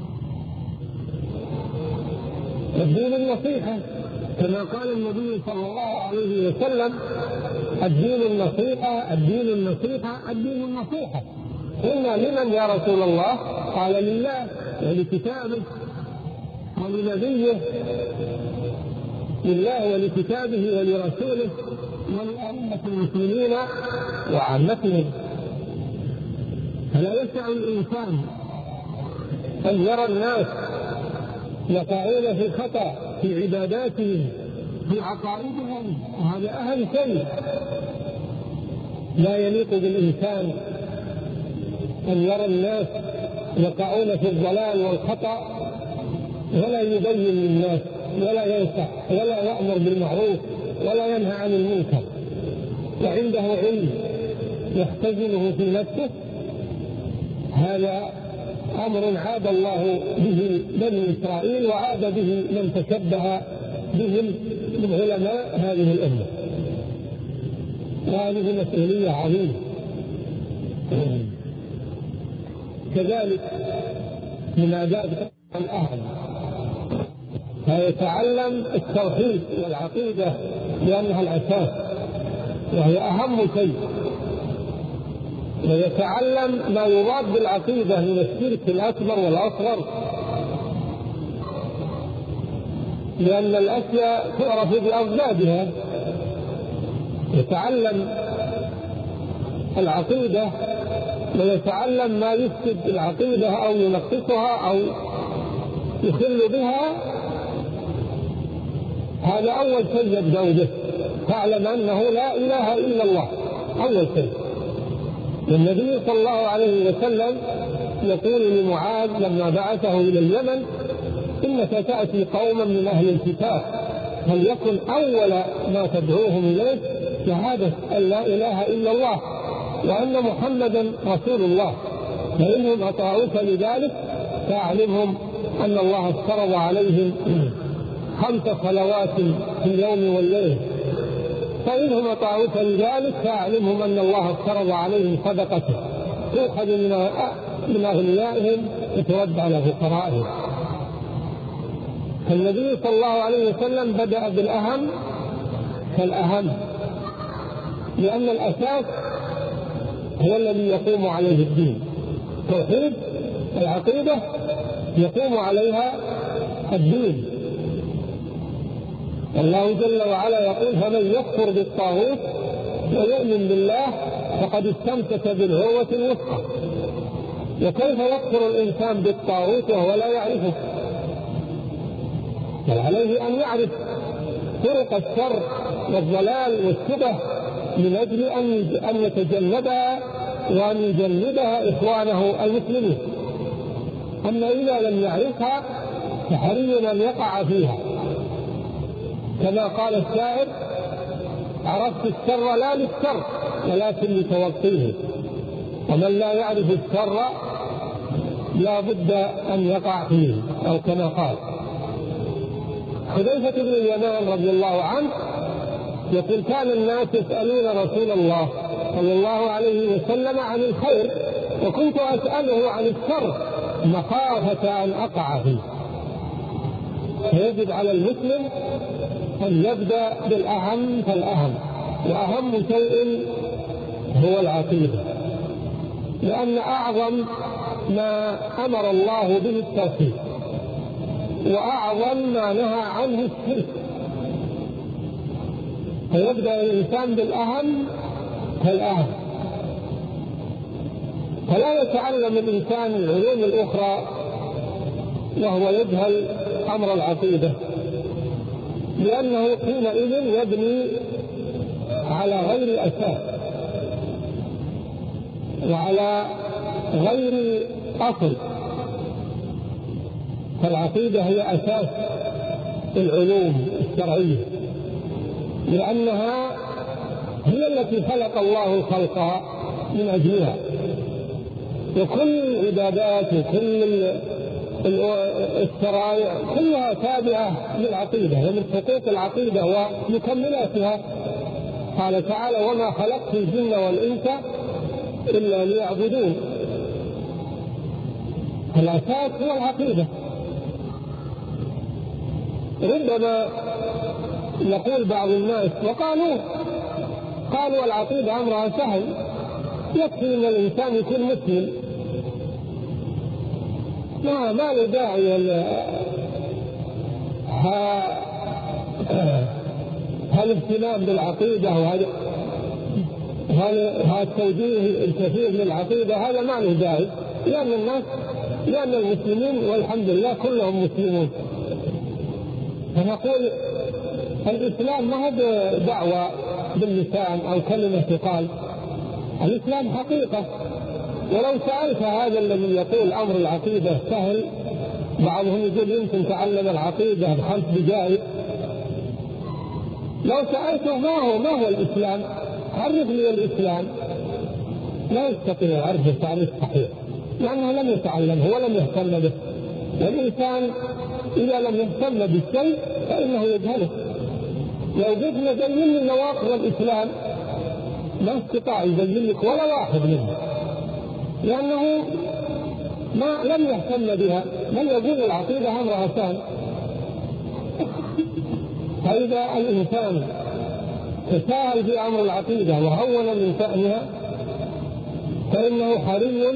الدين النصيحة كما قال النبي صلى الله عليه وسلم: الدين النصيحة الدين النصيحة الدين النصيحة. قلنا: لمن يا رسول الله؟ قال: لله ولكتابه ولنبيه، لله ولكتابه ولرسوله ولأئمة المسلمين وعامتهم. فلا يسع الإنسان أن يرى الناس يقعون في الخطأ في عباداتهم في عقائدهم، وهذا أهم شيء. لا يليق بالإنسان أن يرى الناس يقعون في الضلال والخطأ ولا يبين للناس ولا ينصح ولا يأمر بالمعروف ولا ينهى عن المنكر، وعنده علم يختزنه في نفسه. هذا أمر عاد الله به بني إسرائيل وعاد به من تشبه بهم من علماء هذه الأمة. وهذه مسؤولية عظيمة. كذلك من آداب الأهل فيتعلم التوحيد والعقيدة لأنها الأساس وهي أهم شيء، ويتعلم ما يراد بالعقيدة من الشرك الأكبر والأصغر، لأن الأشياء تعرف بأضدادها. يتعلم العقيدة ويتعلم ما يفسد العقيدة أو ينقصها أو يخل بها. هذا أول شيء يبدأ به، تعلم أنه لا إله إلا الله أول شيء. والنبي صلى الله عليه وسلم يقول لمعاذ لما بعثه إلى اليمن: إنك تأتي قوما من أهل الكتاب فليكن أول ما تدعوهم إليه شهادة أن لا إله إلا الله وأن محمدا رسول الله، فإنهم أطاعوك لذلك فأعلمهم أن الله افترض عليهم خمس صلوات في اليوم والليل، فإنهم أطاعوك لذلك فأعلمهم أن الله افترض عليهم صدقة تؤخذ من أغنيائهم وترد على فقرائهم. فالنبي صلى الله عليه وسلم بدأ بالأهم فالأهم، لأن الأساس هو الذي يقوم عليه الدين. توحيد العقيدة يقوم عليها الدين. الله جل وعلا يقول: فمن يكفر بالطاغوت ويؤمن بالله فقد استمسك بالعروة الوثقى. وكيف يكفر الإنسان بالطاغوت وهو لا يعرفه؟ بل عليه أن يعرف طرق الشر والضلال والشبه من أجل أن يتجنبها وأن يجنبها إخوانه المسلمين. أما إذا لم يعرفها فحري أن يقع فيها، كما قال الشاعر: عرفت الشر لا للشر ولكن لتوقيه. ومن لا يعرف الشر لا بد أن يقع فيه، أو كما قال. حذيفة بن اليمان رضي الله عنه يقول: كان الناس يسألون رسول الله صلى الله عليه وسلم عن الخير، وكنت أسأله عن الشر مخافة أن أقع فيه. فيجب على المسلم أن يبدأ بالأهم فالأهم، وأهم شيء هو العقيدة، لأن أعظم ما أمر الله به التوحيد، وأعظم ما نهى عنه الشرك. فيبدأ الإنسان بالأهم فالأهم، فلا يتعلم الإنسان العلوم الأخرى وهو يجهل أمر العقيدة، لأنه حينئذ يبني على غير أساس وعلى غير أصل. فالعقيدة هي أساس العلوم الشرعية، لأنها هي التي خلق الله الخلق من أجلها، وكل العبادات وكل الشرائع كلها تابعة للعقيدة، ومن حقوق العقيدة ومكملاتها قال تعالى: وما خلقت الجن والإنس إلا ليعبدون. الأساس هو العقيدة. ربما يقول بعض الناس وقالوا قالوا العقيدة أمرها سهل، يكفي أن الإنسان يكون مسلم، ما ما له داعي هالاهتمام بالعقيدة وهذا هذا التوجيه الكثير للعقيدة، هذا ما له داعي، لأن الناس لأن المسلمين والحمد لله كلهم مسلمون. فنقول الإسلام ما هو دعوة باللسان أو كلمة تقال، الإسلام حقيقة. ولو سألت هذا الذي يقول أمر العقيدة سهل، بعضهم يقول يمكن تعلم العقيدة بخمس دقائق، لو سألته ما هو ما هو الإسلام، عرف لي الإسلام، لا يستطيع يعرف التعريف صحيح، لأنه لم يتعلمه ولم يهتم به. والإنسان إذا لم يهتم بالشيء فإنه يجهله. لو قلنا زين لي نواقض الإسلام ما استطاع يزين لك ولا واحد منه، لأنه ما لم يهتم بها، بل يقول العقيدة أمرها سهل. فإذا الإنسان تساهل في أمر العقيدة وهون من شأنها فإنه حري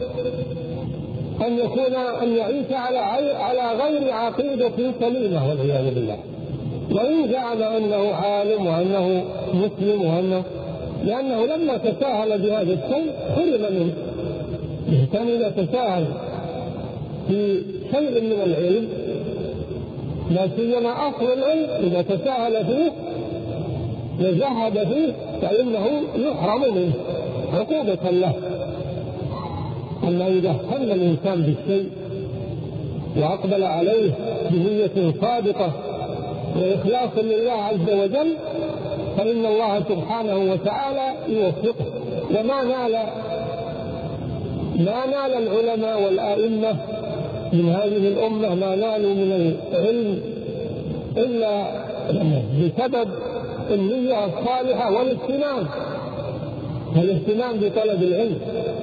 أن يكون أن يعيش على على غير عقيدة سليمة والعياذ بالله. وإن زعم أنه عالم وأنه مسلم وأنه لأنه لما تساهل بهذا الشيء حرم منه. الإنسان إذا تساهل في شيء من العلم، لا سيما أصل العلم، إذا تساهل فيه وزهد فيه فإنه يحرم منه عقوبة له. أما إذا اهتم الإنسان بالشيء وأقبل عليه بنية صادقة وإخلاص لله عز وجل فإن الله سبحانه وتعالى يوفقه. وما نال ما نال العلماء والآئمة من هذه الأمة ما نالوا من العلم إلا بسبب النية الصالحة والاهتمام والاهتمام بطلب العلم.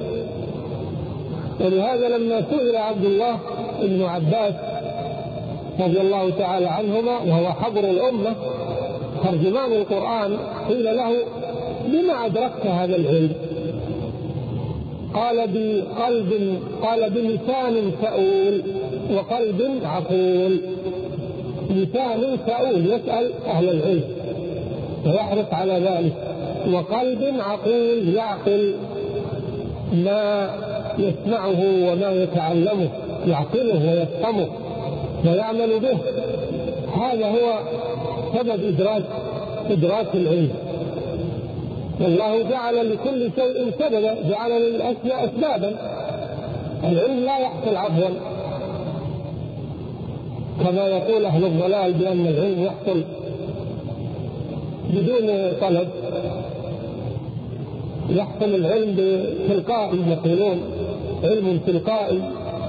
ولهذا لما سئل عبد الله بن عباس رضي الله تعالى عنهما وهو حبر الأمة ترجمان القرآن قيل له: بما أدركت هذا العلم؟ قال: بقلب قال بلسان سؤول وقلب عقول. لسان سؤول يسأل أهل العلم ويحرص على ذلك، وقلب عقول يعقل ما يسمعه وما يتعلمه، يعقله ويفهمه ويعمل به. هذا هو سبب إدراك إدراك العلم. والله جعل لكل شيء سببا، جعل للأشياء أسبابا. العلم لا يحصل عفوا كما يقول أهل الضلال بأن العلم يحصل بدون طلب، يحصل العلم بتلقائي، يقولون علم تلقائي.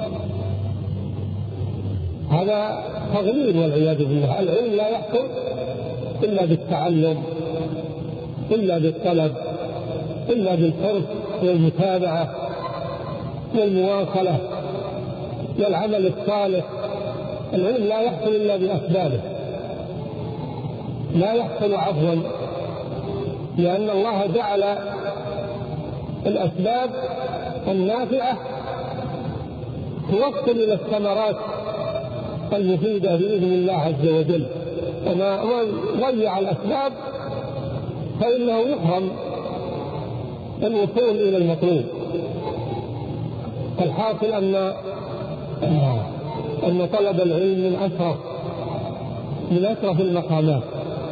هذا تغليل والعياذ بالله. العلم لا يحصل إلا بالتعلم، إلا بالطلب، إلا بالحرص والمتابعة والمواصلة والعمل الصالح. العلم لا يحصل إلا بأسبابه، لا يحصل عفوا، لأن الله جعل الأسباب النافعة توصل إلى الثمرات المفيدة بإذن الله عز وجل. وما ضيع الأسباب فإنه يحرم الوصول إلى المطلوب. الحاصل أن أن طلب العلم من أشرف من أشرف المقامات،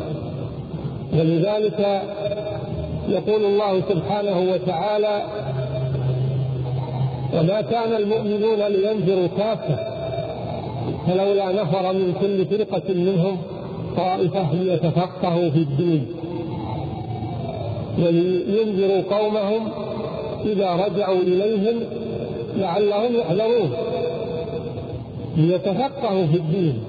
ولذلك يقول الله سبحانه وتعالى: وما كان المؤمنون لينفروا كافة فلولا نفر من كل فرقة منهم طائفة ليتفقهوا في الدين ولينذروا قومهم إذا رجعوا إليهم لعلهم يحذرون. ليتفقهوا في الدين،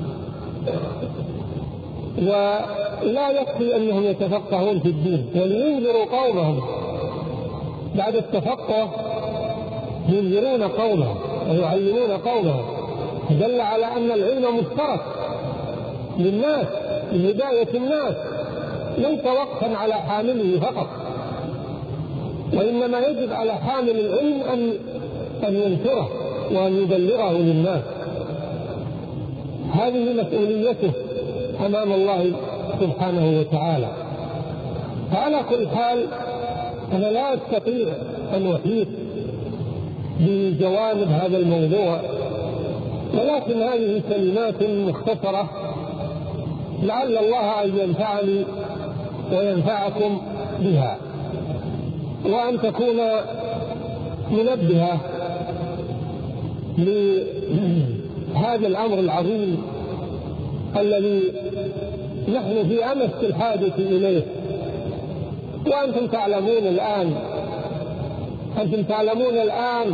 ولا يكفي أنهم يتفقهون في الدين، ولينذروا قومهم. بعد التفقه ينذرون قومهم ويعلمون قومهم، دل على أن العلم مشترك للناس لهداية الناس، ليس وقفا على حامله فقط، وإنما يجب على حامل العلم أن أن ينشره وأن يبلغه للناس. هذه مسؤوليته أمام الله سبحانه وتعالى. فعلى كل حال أنا لا أستطيع أن أحيط بجوانب هذا الموضوع، ولكن هذه كلمات مختصرة لعل الله أن ينفعني وينفعكم بها، وأن تكون منبهة لهذا الأمر العظيم الذي نحن في أمس الحاجة إليه. وأنتم تعلمون الآن أنتم تعلمون الآن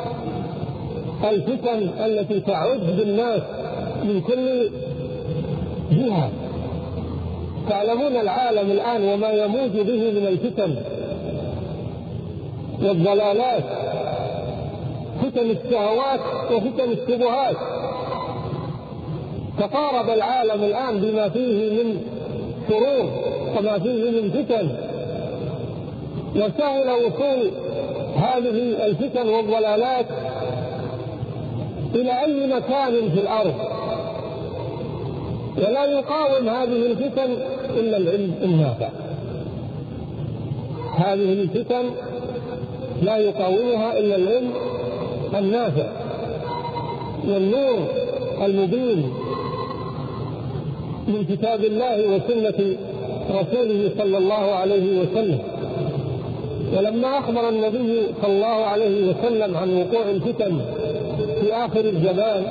الفتن التي تعج بالناس من كل جهة. تعلمون العالم الآن وما يموج به من الفتن والضلالات، فتن الشهوات وفتن الشبهات. تقارب العالم الآن بما فيه من شرور وما فيه من فتن، وسهل وصول هذه الفتن والضلالات إلى أي مكان في الأرض، ولا يقاوم هذه الفتن إلا العلم النافع. هذه الفتن لا يقاومها إلا العلم النافع والنور المبين من كتاب الله وسنة رسوله صلى الله عليه وسلم. ولما أخبر النبي صلى الله عليه وسلم عن وقوع الفتن في آخر الزمان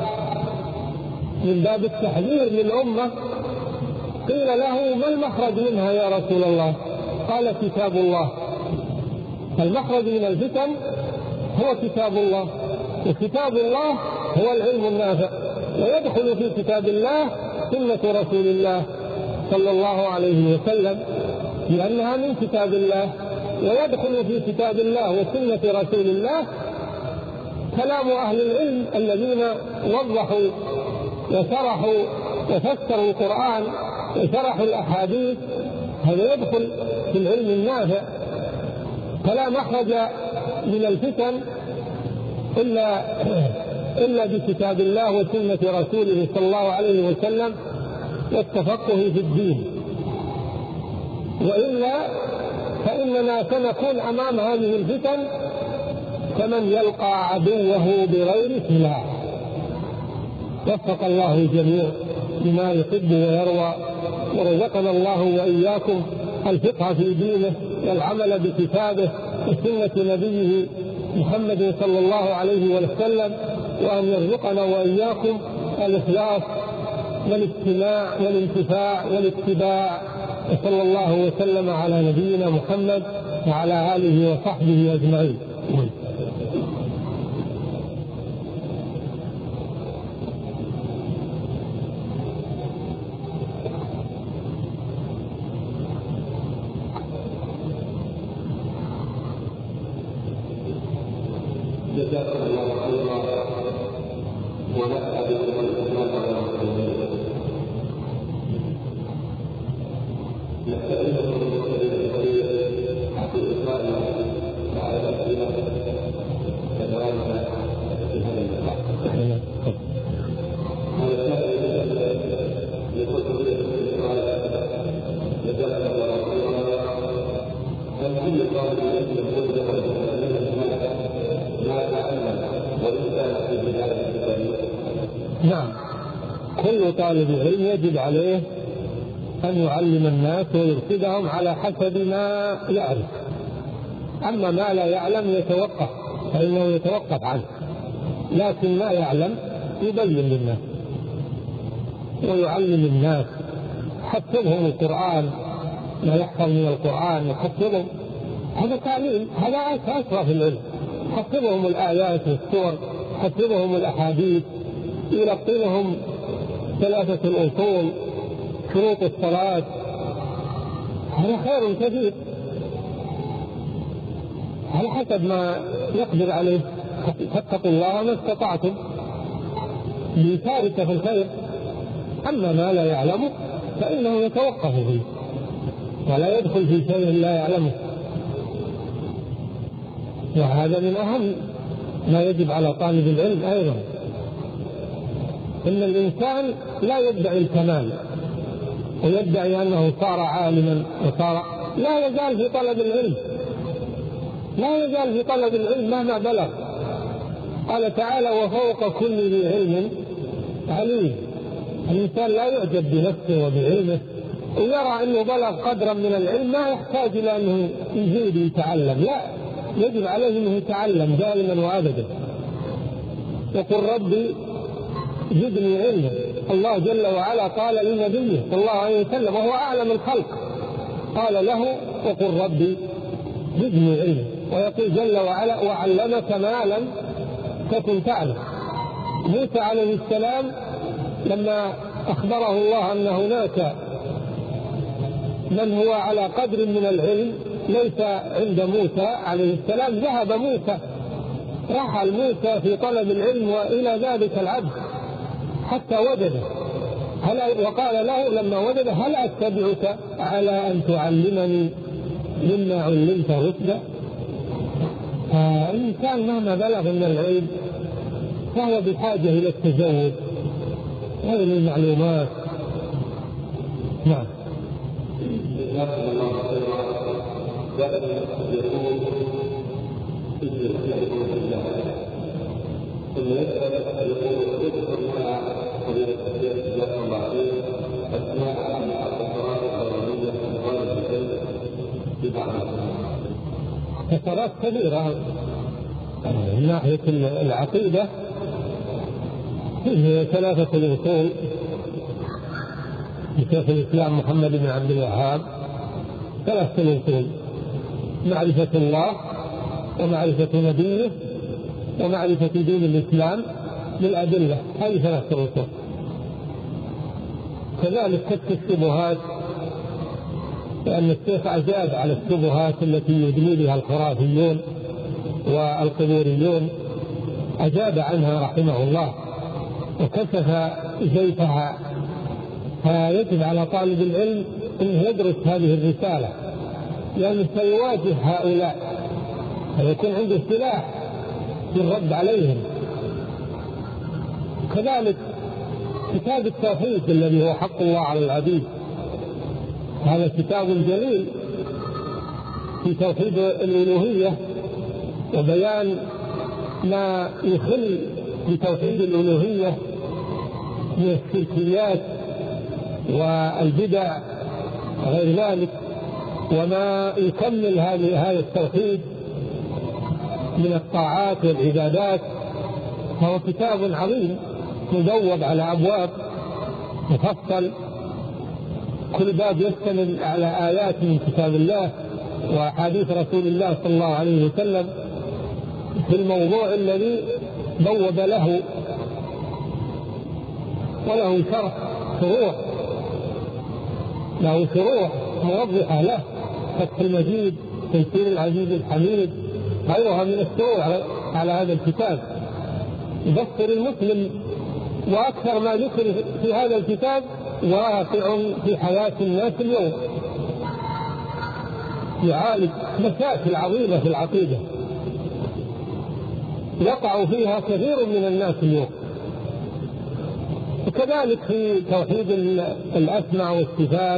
من باب التحذير للأمة، قيل له: ما المخرج منها يا رسول الله؟ قال: كتاب الله. المخرج من الفتن هو كتاب الله، وكتاب الله هو العلم النافع، ويدخل في كتاب الله سنة رسول الله صلى الله عليه وسلم لأنها من كتاب الله، ويدخل في كتاب الله وسنة رسول الله كلام أهل العلم الذين وضحوا وشرحوا وفسروا القرآن شرح الأحاديث هذا يدخل في العلم النافع، فلا مخرج من الفتن إلا إلا بكتاب الله وسنة رسوله صلى الله عليه وسلم والتفقه في الدين، وإلا فإننا سنكون أمام هذه الفتن كمن يلقى عدوه بغير سلاح. وفق الله الجميع لما يحب ويروى، ورزقنا الله وإياكم الفقه في دينه والعمل بكتابه وسنة نبيه محمد صلى الله عليه وسلم، وأن يرزقنا وإياكم الإخلاص والاستماع والانتفاع والاتباع. وصلى الله وسلم على نبينا محمد وعلى آله وصحبه أجمعين. جزاكم الله خيرا ونفع بكم الاسلام والمسلمين. نستأذنكم بالمسلمين في إسرائيل على الأسئلة كذلك في هذا المساء. هذا السائل يقول في إسرائيل جزاكم الله خيرا، هل كل طالب علم يقول له نعم، كل طالب علم يجب عليه أن يعلم الناس ويرشدهم على حسب ما يعرف، أما ما لا يعلم يتوقف فإنه يتوقف عنه، لكن ما يعلم يبين للناس ويعلم الناس، حفظهم القرآن، ما يحفظ من القرآن يحفظهم، هذا تعليم، هذا أسرى في العلم. حفظهم الآيات والسور، حفظهم الأحاديث، يلقنهم ثلاثة الأصول، شروط الصلاة، هذا خير كثير على حسب ما يقدر عليه. فاتقوا الله ما استطعتم ليشارك في الخير، أما ما لا يعلمه فإنه يتوقف فيه ولا يدخل في شيء لا يعلمه. وهذا من أهم ما يجب على طالب العلم أيضا، إن الإنسان لا يدعي الكمال ويدعي أنه صار عالما وصار، لا يزال في طلب العلم، لا يزال في طلب العلم مهما بلغ. قال تعالى وفوق كل ذي علم عليم. الإنسان لا يعجب بنفسه وبعلمه ويرى أنه بلغ قدرا من العلم ما يحتاج إلى أنه يزيد يتعلم، لا، يجب عليه أنه يتعلم دائما وأبدا. يقول ربي زدني علما. الله جل وعلا قال لنبيه صلى الله عليه وسلم وهو أعلم الخلق، قال له وقل ربي زدني علما. ويقول جل وعلا وعلمك ما لم تكن تعلم. موسى عليه السلام لما أخبره الله أن هناك من هو على قدر من العلم ليس عند موسى عليه السلام، ذهب موسى، رحل موسى في طلب العلم وإلى ذلك العبد حتى وجده، هل وقال له لما وجده هل أتبعك على أن تعلمني مما علمت رشدا؟ فالإنسان مهما بلغ من العلم فهو بحاجة إلى التزود هذه المعلومات. نعم. ثم يسأل يقول اذكر لنا قضية الشيخ جزاكم الله خير أثناء عن القرارات القانونية في طالب العلم في بعض كثرات كبيرة من ناحية العقيدة. فيه ثلاثة الأصول لشيخ الإسلام محمد بن عبد الوهاب، ثلاثة الأصول: معرفة الله ومعرفة نبيه ومعرفة دين الإسلام بالأدلة، هذه ثلاثة الأصول. كذلك كشف الشبهات، لأن الشيخ أجاب على الشبهات التي يدلي بها الخرافيون والقبوريون، أجاب عنها رحمه الله وكشف زيفها فيجب على طالب العلم أن يدرس هذه الرسالة، لأنه سيواجه هؤلاء ويكون عنده سلاح في الرد عليهم. كذلك كتاب التوحيد الذي هو حق الله على العبيد، هذا كتاب جليل في توحيد الألوهية وبيان ما يخل بتوحيد الألوهية من الشركيات والبدع وغير ذلك، وما يكمل هذا التوحيد من الطاعات والعبادات. فهو كتاب عظيم مبوب على أبواب مفصل، كل باب يشتمل على آيات من كتاب الله وأحاديث رسول الله صلى الله عليه وسلم في الموضوع الذي بوب له، وله شرح شروح له شروح موضحة له، فتح المجيد، تيسير العزيز الحميد، غيرها من الشروح على هذا الكتاب يبصر المسلم. وأكثر ما ذكر في هذا الكتاب واقع في حياة الناس اليوم، يعالج مشاكل عظيمة في العقيدة يقع فيها كثير من الناس اليوم. وكذلك في توحيد الأسماء والصفات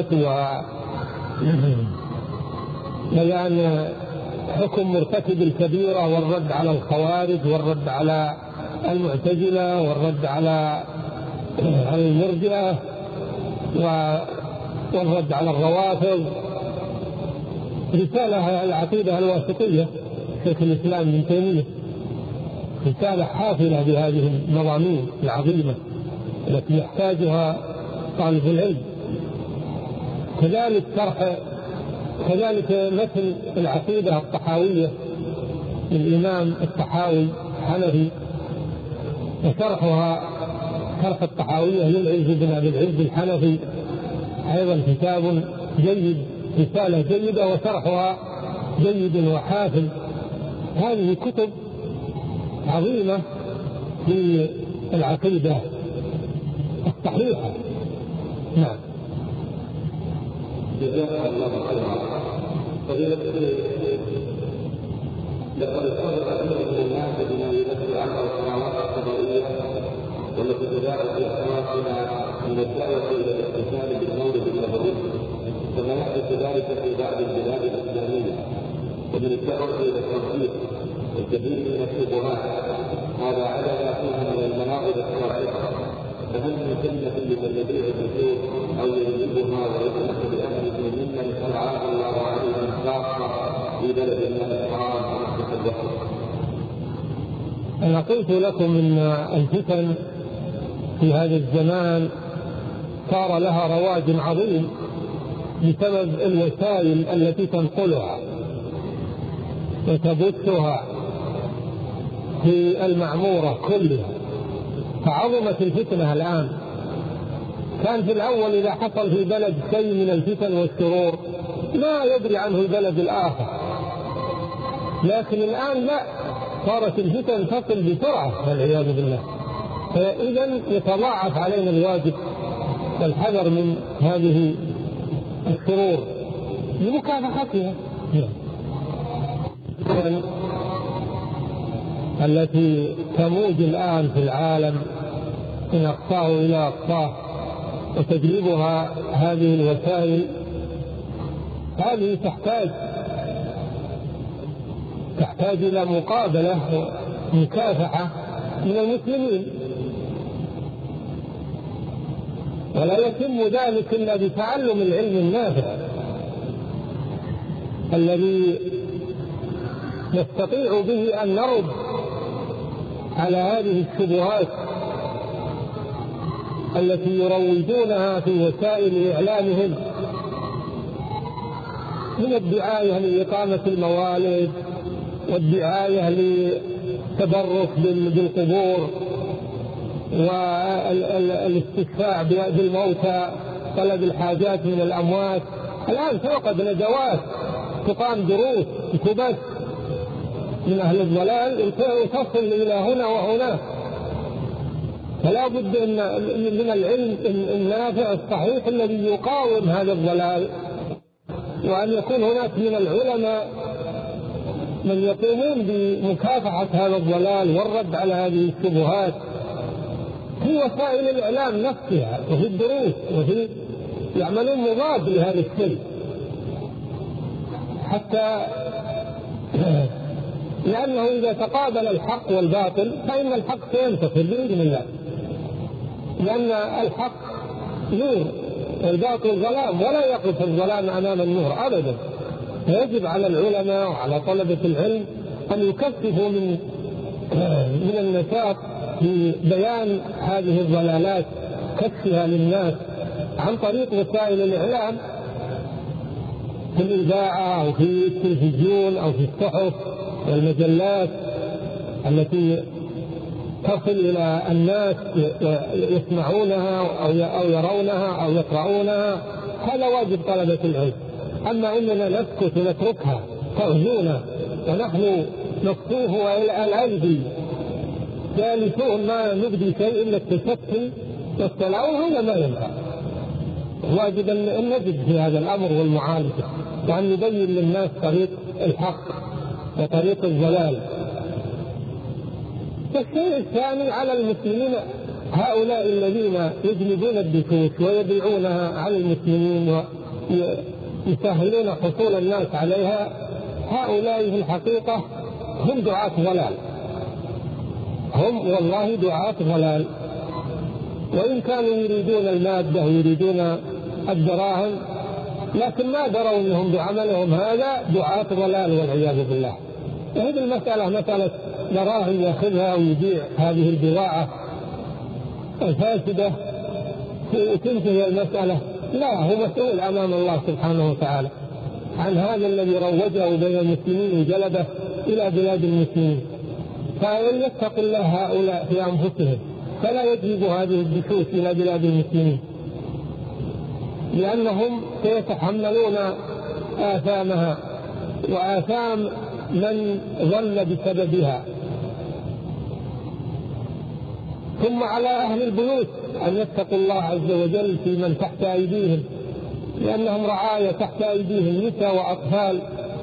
وبيان حكم مرتكب الكبيرة والرد على الخوارج والرد على المعتزلة والرد على المرجئة والرد على الروافض. رسالة العقيدة الواسطية شيخ الإسلام ابن تيمية، رسالة حافلة بهذه المضامين العظيمة التي يحتاجها طالب العلم. كذلك شرح كذلك مثل العقيدة الطحاوية للإمام الطحاوي حنفي، وشرحها شرح الطحاوية للعز بن أبي العز الحنفي أيضا كتاب جيد، رسالة جيدة وشرحها جيد وحافل. هذه كتب عظيمة في العقيدة الصحيحة. نعم. جزاك الله خيرا. فضيلة لقد صدر كثير من الناس بما يذكر عنه القنوات الفضائية والتي تذاع في قنواتنا من الدعوة إلى الاحتفال بالمولد النبوي، كما يحدث ذلك في بعض البلاد الإسلامية، ومن الدعوة إلى التنظيف والكثير من الشبهات، هذا على ما فيها من المناقب الصالحة. فهل من كلمة لمن يبيع النفوس أو يجلبها ويتمثل بأهله ممن شرعها الله عليهم خاصة في بلد الله الحرام ومسجد الرسول؟ أنا قلت لكم إن الفتن في هذا الزمان صار لها رواج عظيم بسبب الوسائل التي تنقلها وتبثها في المعمورة كلها، فعظمت الفتنة الآن. كان في الأول إذا حصل في بلد شيء من الفتن والشرور ما يدري عنه البلد الآخر، لكن الآن لا، صارت الفتن تصل بسرعة والعياذ بالله. فإذا يتضاعف علينا الواجب والحذر من هذه الشرور لمكافحتها التي تموج الآن في العالم من أقصاه إلى أقصاه وتجلبها هذه الوسائل. هذه تحتاج تحتاج إلى مقابلة ومكافحة من المسلمين، ولا يتم ذلك إلا بتعلم العلم النافع الذي نستطيع به أن نرد على هذه الشبهات التي يروجونها في وسائل إعلامهم من الدعاية لإقامة الموالد والدعاية للتبرك بالقبور والاستشفاع بالموتى، طلب الحاجات من الأموات. الآن توقد ندوات، تقام دروس، كتبات من أهل الضلال وتصل إلى هنا وهنا. فلا بد من العلم النافع الصحيح الذي يقاوم هذا الضلال، وأن يكون هناك من العلماء من يقومون بمكافحة هذا الضلال والرد على هذه الشبهات في وسائل الإعلام نفسها وفي الدروس، وفي يعملون مضاد لهذا الشيء، حتى لأنه إذا تقابل الحق والباطل فإن الحق سينتصر بإذن الله، لأن الحق نور والباطل ظلام، ولا يقف الظلام أمام النور أبدا. فيجب على العلماء وعلى طلبة العلم أن يكثفوا من من النشاط في بيان هذه الضلالات، كشفها للناس عن طريق وسائل الإعلام في الإذاعة أو في التلفزيون أو في الصحف والمجلات التي تصل إلى الناس يسمعونها أو يرونها أو يقرؤونها. هذا واجب طلبة العلم. أما إننا نسكت ونتركها تغزونا ونحن نقصوه وإلى الأيدي ثالثون ما نبدي شيء إلا التشكل والتلاوم، هذا ما ينفع. واجب أن نجد في هذا الأمر والمعالجة، وأن نبين للناس طريق الحق وطريق الضلال. الشيء الثاني على المسلمين، هؤلاء الذين يجلبون الدشوش ويبيعونها على المسلمين ويسهلون حصول الناس عليها، هؤلاء في الحقيقة هم دعاة ضلال، هم والله دعاة ضلال. وإن كانوا يريدون المادة ويريدون الدراهم، لكن ما دروا أنهم بعملهم هذا دعاة ضلال والعياذ بالله. هذه المسألة مسألة دراهم يأخذها ويبيع هذه البضاعة الفاسدة تنتهي المسألة. لا، هو مسؤول أمام الله سبحانه وتعالى عن هذا الذي روجه بين المسلمين وجلبه إلى بلاد المسلمين. فليتق الله هؤلاء في أنفسهم، فلا يجلبوا هذه الدشوش إلى بلاد المسلمين، لأنهم سيتحملون آثامها وآثام من ظل بسببها. ثم على أهل البيوت أن يتقوا الله عز وجل في من تحت أيديهم، لأنهم رعاية تحت أيديهم، نساء وأطفال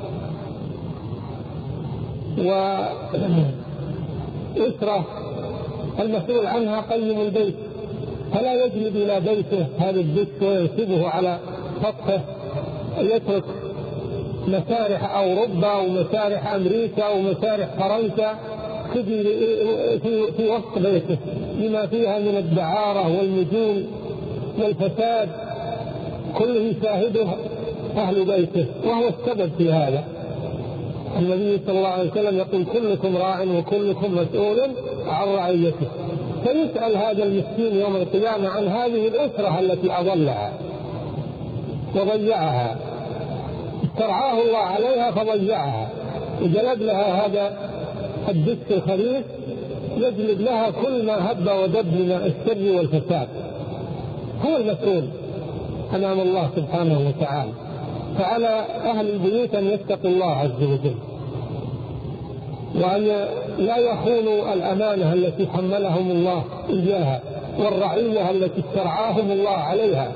وأسرة المسؤول عنها قيم البيت، فلا يجلب إلى بيته هذا الدش ويسيبه على سطحه، يترك مسارح أوروبا ومسارح أمريكا ومسارح فرنسا تجي في وسط بيته لما فيها من الدعارة والنجوم والفساد، كله يشاهده أهل بيته وهو السبب في هذا. النبي صلى الله عليه وسلم يقول: كلكم راع وكلكم مسؤول عن رعيته. فيسأل هذا المسكين يوم القيامة عن هذه الأسرة التي أضلها وضيعها، استرعاه الله عليها فضيعها، وجلب لها هذا الدس الخبيث، يجلب لها كل ما هب ودب من الشر والفساد. هو المسؤول أمام الله سبحانه وتعالى. فعلى أهل البيوت أن يتقوا الله عز وجل، وأن لا يخونوا الأمانة التي حملهم الله إياها والرعية التي استرعاهم الله عليها.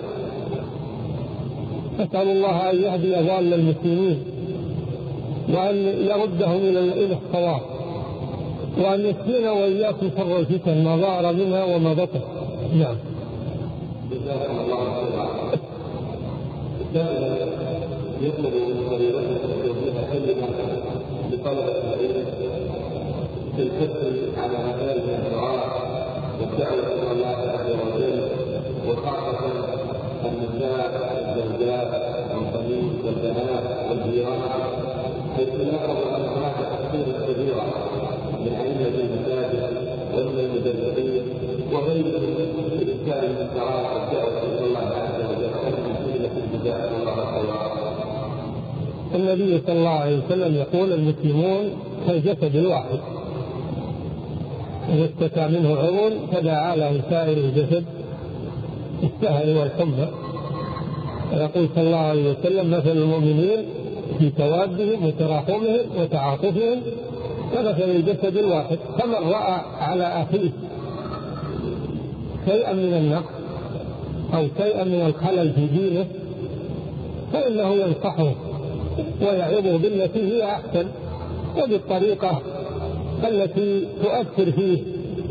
نسأل الله أن يهدي ضال المسلمين وأن يردهم إلى الصواب، وأن يكفينا وإياكم شر الفتن ما ظهر منها وما بطن. نعم. جزاكم الله خيرا. يطلب من طريقته توجيه كلمة لطلبة العلم في الحث على مكارم الدعاء والدعوة إلى الله عز وجل، وخاصة النساء والزوجات والبنين والبنات والجيران، حيث لاحظوا أن هناك تقصير كبيرة من أئمة المساجد ومن المدرسين وغيرهم في إرسال الدعاء والدعوة إلى الله عز وجل. النبي صلى الله عليه وسلم يقول: المسلمون كالجسد الواحد، إذا اشتكى منه عضو تداعى له سائر الجسد بالسهر والحمى. يقول صلى الله عليه وسلم: مثل المؤمنين في توادهم وتراحمهم وتعاطفهم كمثل الجسد الواحد، فمن رأى على أخيه شيئا من النقص أو شيئا من الخلل في دينه فإنه ينصحه ويعظه بالتي هي أحسن وبالطريقة التي تؤثر فيه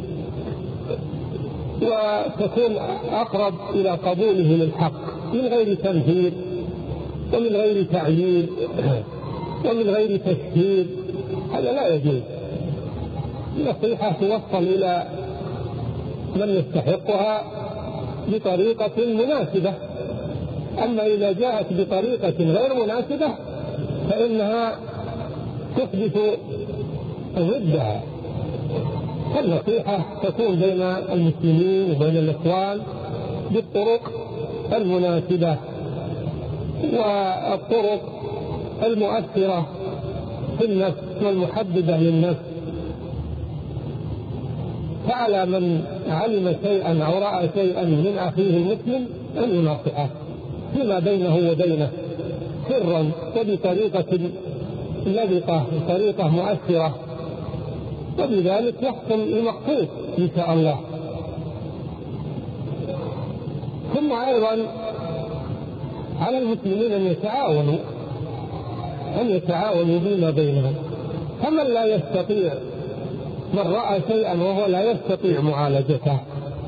وتكون أقرب إلى قبوله للحق من غير تنفير ومن غير تعيير ومن غير تشهير. هذا لا يجوز. النصيحة توصل إلى من يستحقها بطريقة مناسبة، أما إذا جاءت بطريقة غير مناسبة فإنها تحدث ضدها. فالنصيحة تكون بين المسلمين وبين الإخوان بالطرق المناسبة والطرق المؤثرة في النفس والمحببة للنفس. فعلى من علم شيئا أو رأى شيئا من أخيه المسلم أن ينصحه فيما بينه وبينه سرا وبطريقة لبقة بطريقة مؤثرة، وبذلك يحصل المقصود إن شاء الله. ثم أيضا على المسلمين أن يتعاونوا أن يتعاونوا فيما بينهم. فمن لا يستطيع، من رأى شيئا وهو لا يستطيع معالجته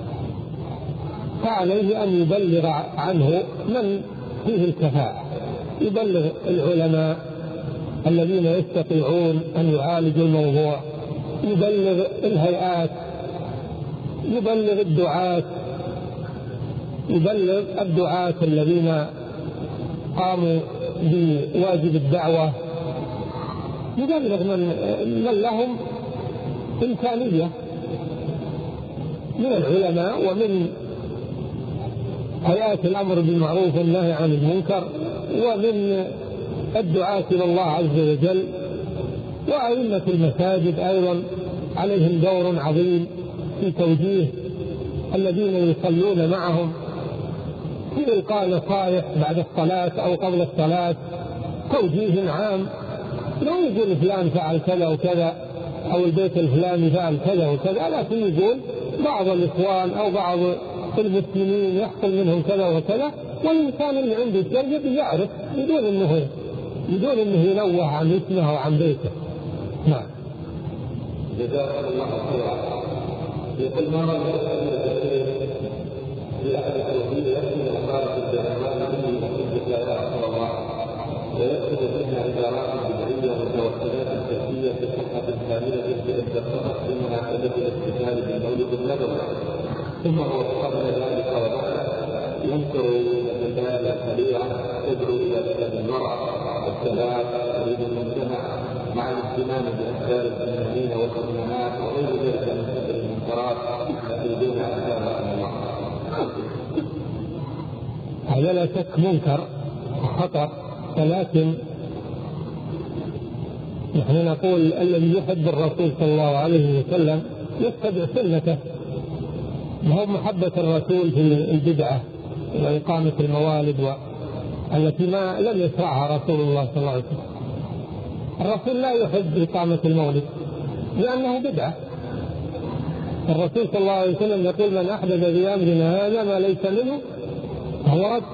فعليه أن يبلغ عنه من فيه الكفاءة، يبلغ العلماء الذين يستطيعون أن يعالجوا الموضوع، يبلغ الهيئات، يبلغ الدعاة يبلغ الدعاة الذين قاموا بواجب الدعوة، يبلغ من, من لهم إمكانية من العلماء ومن هيئات الأمر بالمعروف والنهي عن المنكر ومن الدعاة إلى الله عز وجل، وأئمة المساجد أيضا عليهم دور عظيم في توجيه الذين يصلون معهم، في إلقاء نصائح بعد الصلاة أو قبل الصلاة، توجيه عام. لا يقول فلان فعل كذا وكذا أو البيت الفلاني فعل كذا وكذا، لكن يقول بعض الإخوان أو بعض المسلمين يحصل منهم كذا وكذا، والإنسان اللي عنده التربية يعرف بدون أنه بدون أنه ينوه عن اسمه وعن بيته. نعم. جزاك الله خيرا. يقول ما رأيك في أحد التوحيد يحمل عبارة الجهنمان مني أحبك لا يا رسول الله، ويكتب فيها عبارات بدعية وتوحيدات الكيفية في صحة كاملة تتفق في مناسبة الاحتفال بالمولد النبوي، ثم هو قبل ذلك وبعد ينكر الأفعال الخليعة تدعو إلى بلد المرأة والثبات تريد المجتمع مع الاهتمام بأفكار الفنانين والفنانات وغير ذلك من كثر المنكرات التي دون أحكام الله. هذا لا شك منكر وخطأ، ولكن نحن نقول الذي يحب الرسول صلى الله عليه وسلم يتبع سنته، وهو محبة الرسول في البدعة وإقامة الموالد التي ما لم يشرعها رسول الله صلى الله عليه وسلم. الرسول لا يحب إقامة المولد لأنه بدعة. الرسول صلى الله عليه وسلم يقول من أحدث في أمرنا هذا ما ليس منه فهو رد.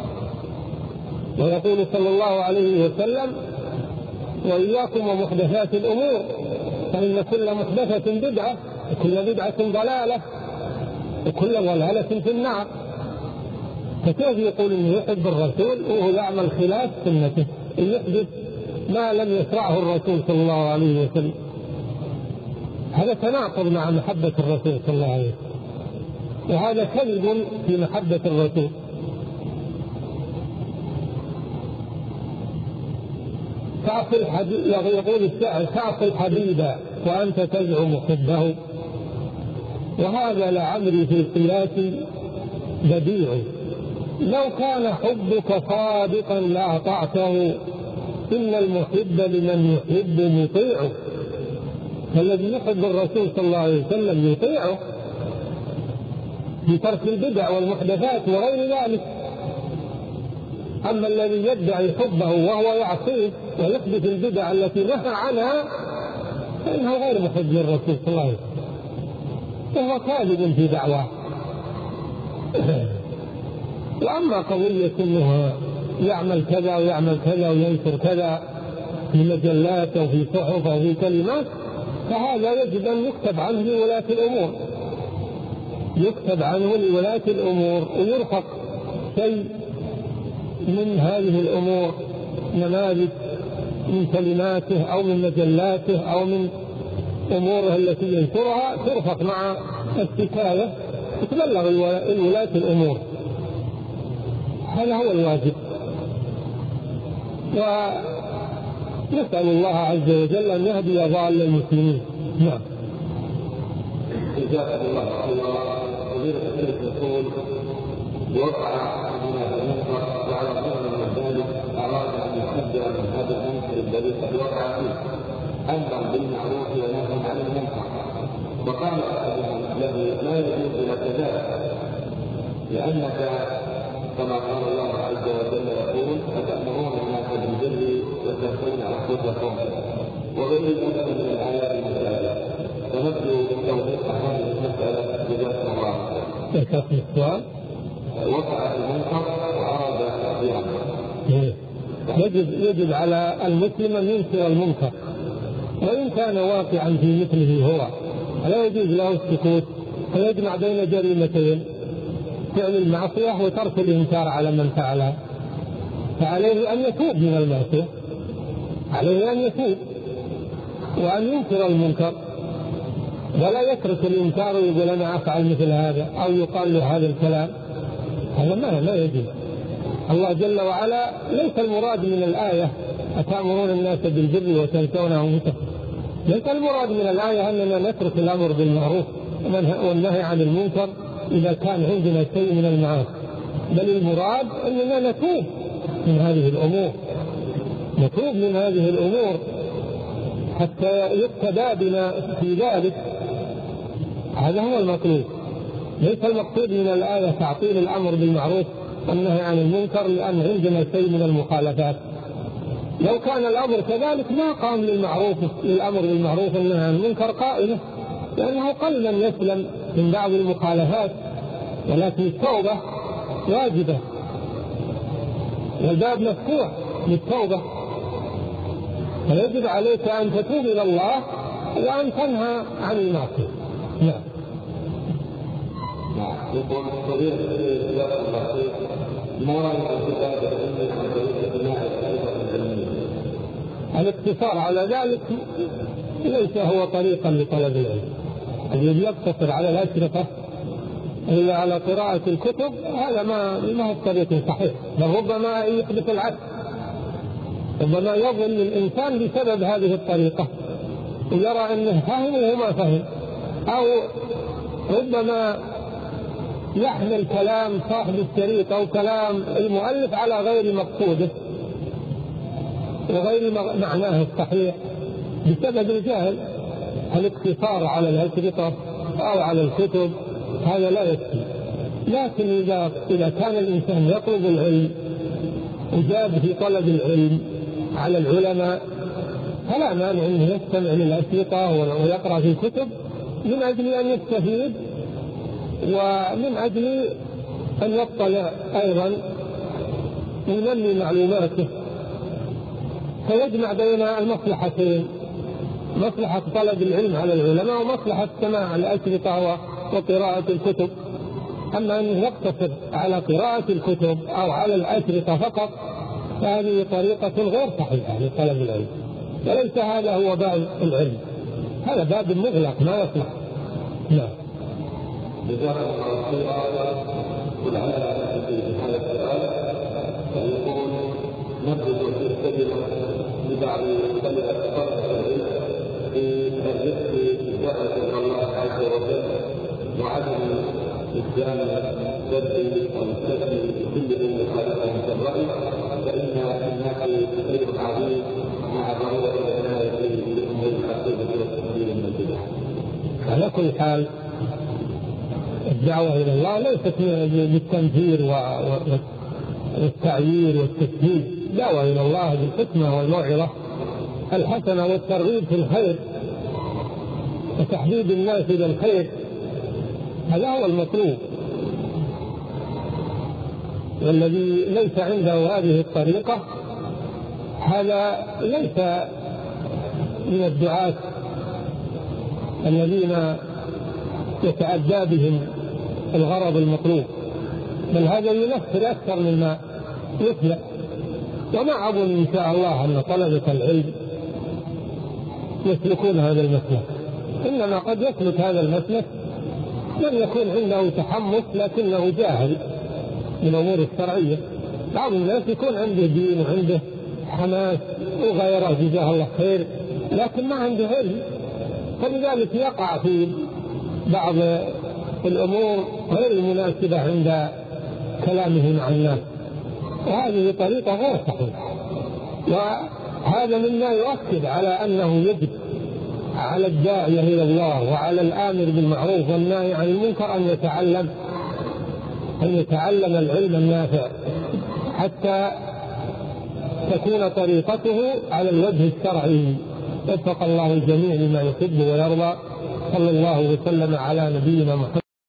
ويقول صلى الله عليه وسلم وإياكم ومحدثات الأمور فإن كل محدثة بدعة وكل بدعة ضلالة وكل ضلالة في النار. فكيف يقول إنه يحب الرسول وهو يعمل خلاف سنته، إن يحدث ما لم يشرعه الرسول صلى الله عليه وسلم؟ هذا تناقض مع محبة الرسول صلى الله عليه وسلم، وهذا كذب في محبة الرسول. تعصي الحبيب، يقول الشاعر تعصي الحبيب وأنت تزعم حبه، وهذا لعمري في القياس بديع، لو كان حبك صادقا لأطعته، إن المحب لمن يحب مطيع. فالذي يحب الرسول صلى الله عليه وسلم يطيعه في ترك البدع والمحدثات وغير ذلك. أما الذي يدعي حبه وهو يعصيه ويحدث البدع التي نهى عنها فإنه غير محب للرسول صلى الله عليه وسلم، وهو كاذب في دعواه. وأما قضية أنه يعمل كذا ويعمل كذا وينشر كذا في مجلات أو في صحف أو في كلمات، فهذا يجب أن يكتب عنه لولاة الأمور، يكتب عنه لولاة الأمور ويرفق شيء من هذه الأمور، نماذج من كلماته أو من مجلاته أو من أموره التي ينشرها ترفق مع الشكاية تبلغ الولاة الأمور. هذا هو الواجب. ونسأل الله عز وجل أن يهدي ضال المسلمين. نعم. جزاكم الله خيرا. فضيلة الشيخ يقول: وقع هنا المنكر وعلى ظن من ذلك أراد أن يحذر من هذا المنكر الذي قد وقع فيه أمرا بالمعروف ونهى عن المنكر، وقال أحدهم له: لا يجوز لك ذلك، لأنك كما قال الله عز وجل يقول: أتأمرون الناس بالبر وتنسون أنفسكم، وغيركم من الآيات المتالية. فنبدو توضيح هذه المسألة. جزاكم الله خيرا. وقع المنكر وأراد تغييره. يجب يجب على المسلم أن ينكر المنكر، وإن كان واقعا في مثله هو لا يجوز له السكوت، فيجمع بين جريمتين: فعل المعصية وترك الإنكار على من فعلها. فعليه أن يتوب من المعصية، عليه أن يتوب وأن ينكر المنكر، ولا يترك الإنكار ويقول أنا أفعل مثل هذا أو يقال له هذا الكلام. هذا ما لا يجوز. الله جل وعلا ليس المراد من الآية أتأمرون الناس بالبر وتنسون أنفسكم، ليس المراد من الآية أننا نترك الأمر بالمعروف والنهي عن المنكر إذا كان عندنا شيء من المعاصي، بل المراد أننا نتوب من هذه الأمور، نتوب من هذه الأمور حتى يقتدى بنا في ذلك. هذا هو المطلوب. ليس المقصود من الآية تعطيل الأمر بالمعروف والنهي عن المنكر لأن عندنا شيء من المخالفات. لو كان الأمر كذلك ما قام للمعروف للأمر بالمعروف والنهي عن المنكر قائمة، لأنه قل من يسلم من بعض المخالفات، ولكن التوبة واجبة والباب مفتوح للتوبة، فيجب عليك أن تتوب إلى الله وأن تنهى عن المعصية. نعم. نعم. يقول: فضيلة الشيخ جزاكم الله خير، ما رأيك في كتاب العلم عن طريق بناء الطريقة العلمية؟ الاقتصار على ذلك ليس هو طريقا لطلب العلم. الذي يقتصر على الأشرطة إلا على قراءة الكتب هذا ما ما هو الطريق الصحيح، بل ربما يحدث العكس، ربما يظن الإنسان بسبب هذه الطريقة ويرى أنه فهم وهو ما فهم، أو ربما يحمل كلام صاحب الشريط أو كلام المؤلف على غير مقصوده وغير معناه الصحيح بسبب الجهل. الاقتصار على الأشرطة أو على الكتب هذا لا يكفي، لكن إذا إذا كان الإنسان يطلب العلم وجاد في طلب العلم على العلماء فلا مانع أنه يستمع للأشرطة ويقرأ في الكتب من أجل أن يستفيد ومن أجل أن يطلع أيضا وينمي معلوماته، فيجمع بين المصلحتين: مصلحة طلب العلم على العلماء ومصلحة سماع الأشرطة وقراءة الكتب. أما أن يقتصر على قراءة الكتب أو على الأشرطة فقط فهذه طريقة غير صحيحة لطلب العلم، وليس هذا هو باب العلم، هذا باب مغلق ما يصلح. نعم. جزاكم الله خيرا. ولعل في هذا السؤال فيقول: نبذ في الكلمة لبعض كلمة طلب العلم في الرزق بدعوة إلى الله عز وجل وعدم إسلام السد والسد كل مخالفة كالرأي، فإن الناس خير عظيم مع ضرورة العناية بأمور العقيدة والتكفير من البدع. على كل حال الدعوة إلى الله ليست بالتنفير والتعيير والتسديد، دعوة إلى الله بالحكمة والموعظة الحسنة والترغيب في الخير وتحديد الناس إلى الخير، هذا هو المطلوب. والذي ليس عنده هذه الطريقة هذا ليس من الدعاة الذين يتأدى بهم الغرض المطلوب، بل هذا ينفر أكثر مما يفلح. وما أظن إن شاء الله أن طلبة العلم يسلكون هذا المسلك، إنما قد يسلك هذا المسلك من يكون عنده تحمس لكنه جاهل من الأمور الشرعية. بعض الناس يكون عنده دين وعنده حماس وغيره جزاه الله خير، لكن ما عنده علم، فلذلك يقع في بعض الأمور غير المناسبة عند كلامه مع الناس، وهذه طريقة غير صحيحة. وهذا مما يؤكد على أنه يجب على الداعية إلى الله وعلى الآمر بالمعروف والنهي عن المنكر أن يتعلم أن يتعلم العلم النافع حتى تكون طريقته على الوجه الشرعي. وفق الله الجميع لما يحب ويرضى. صلى الله وسلم على نبينا محمد.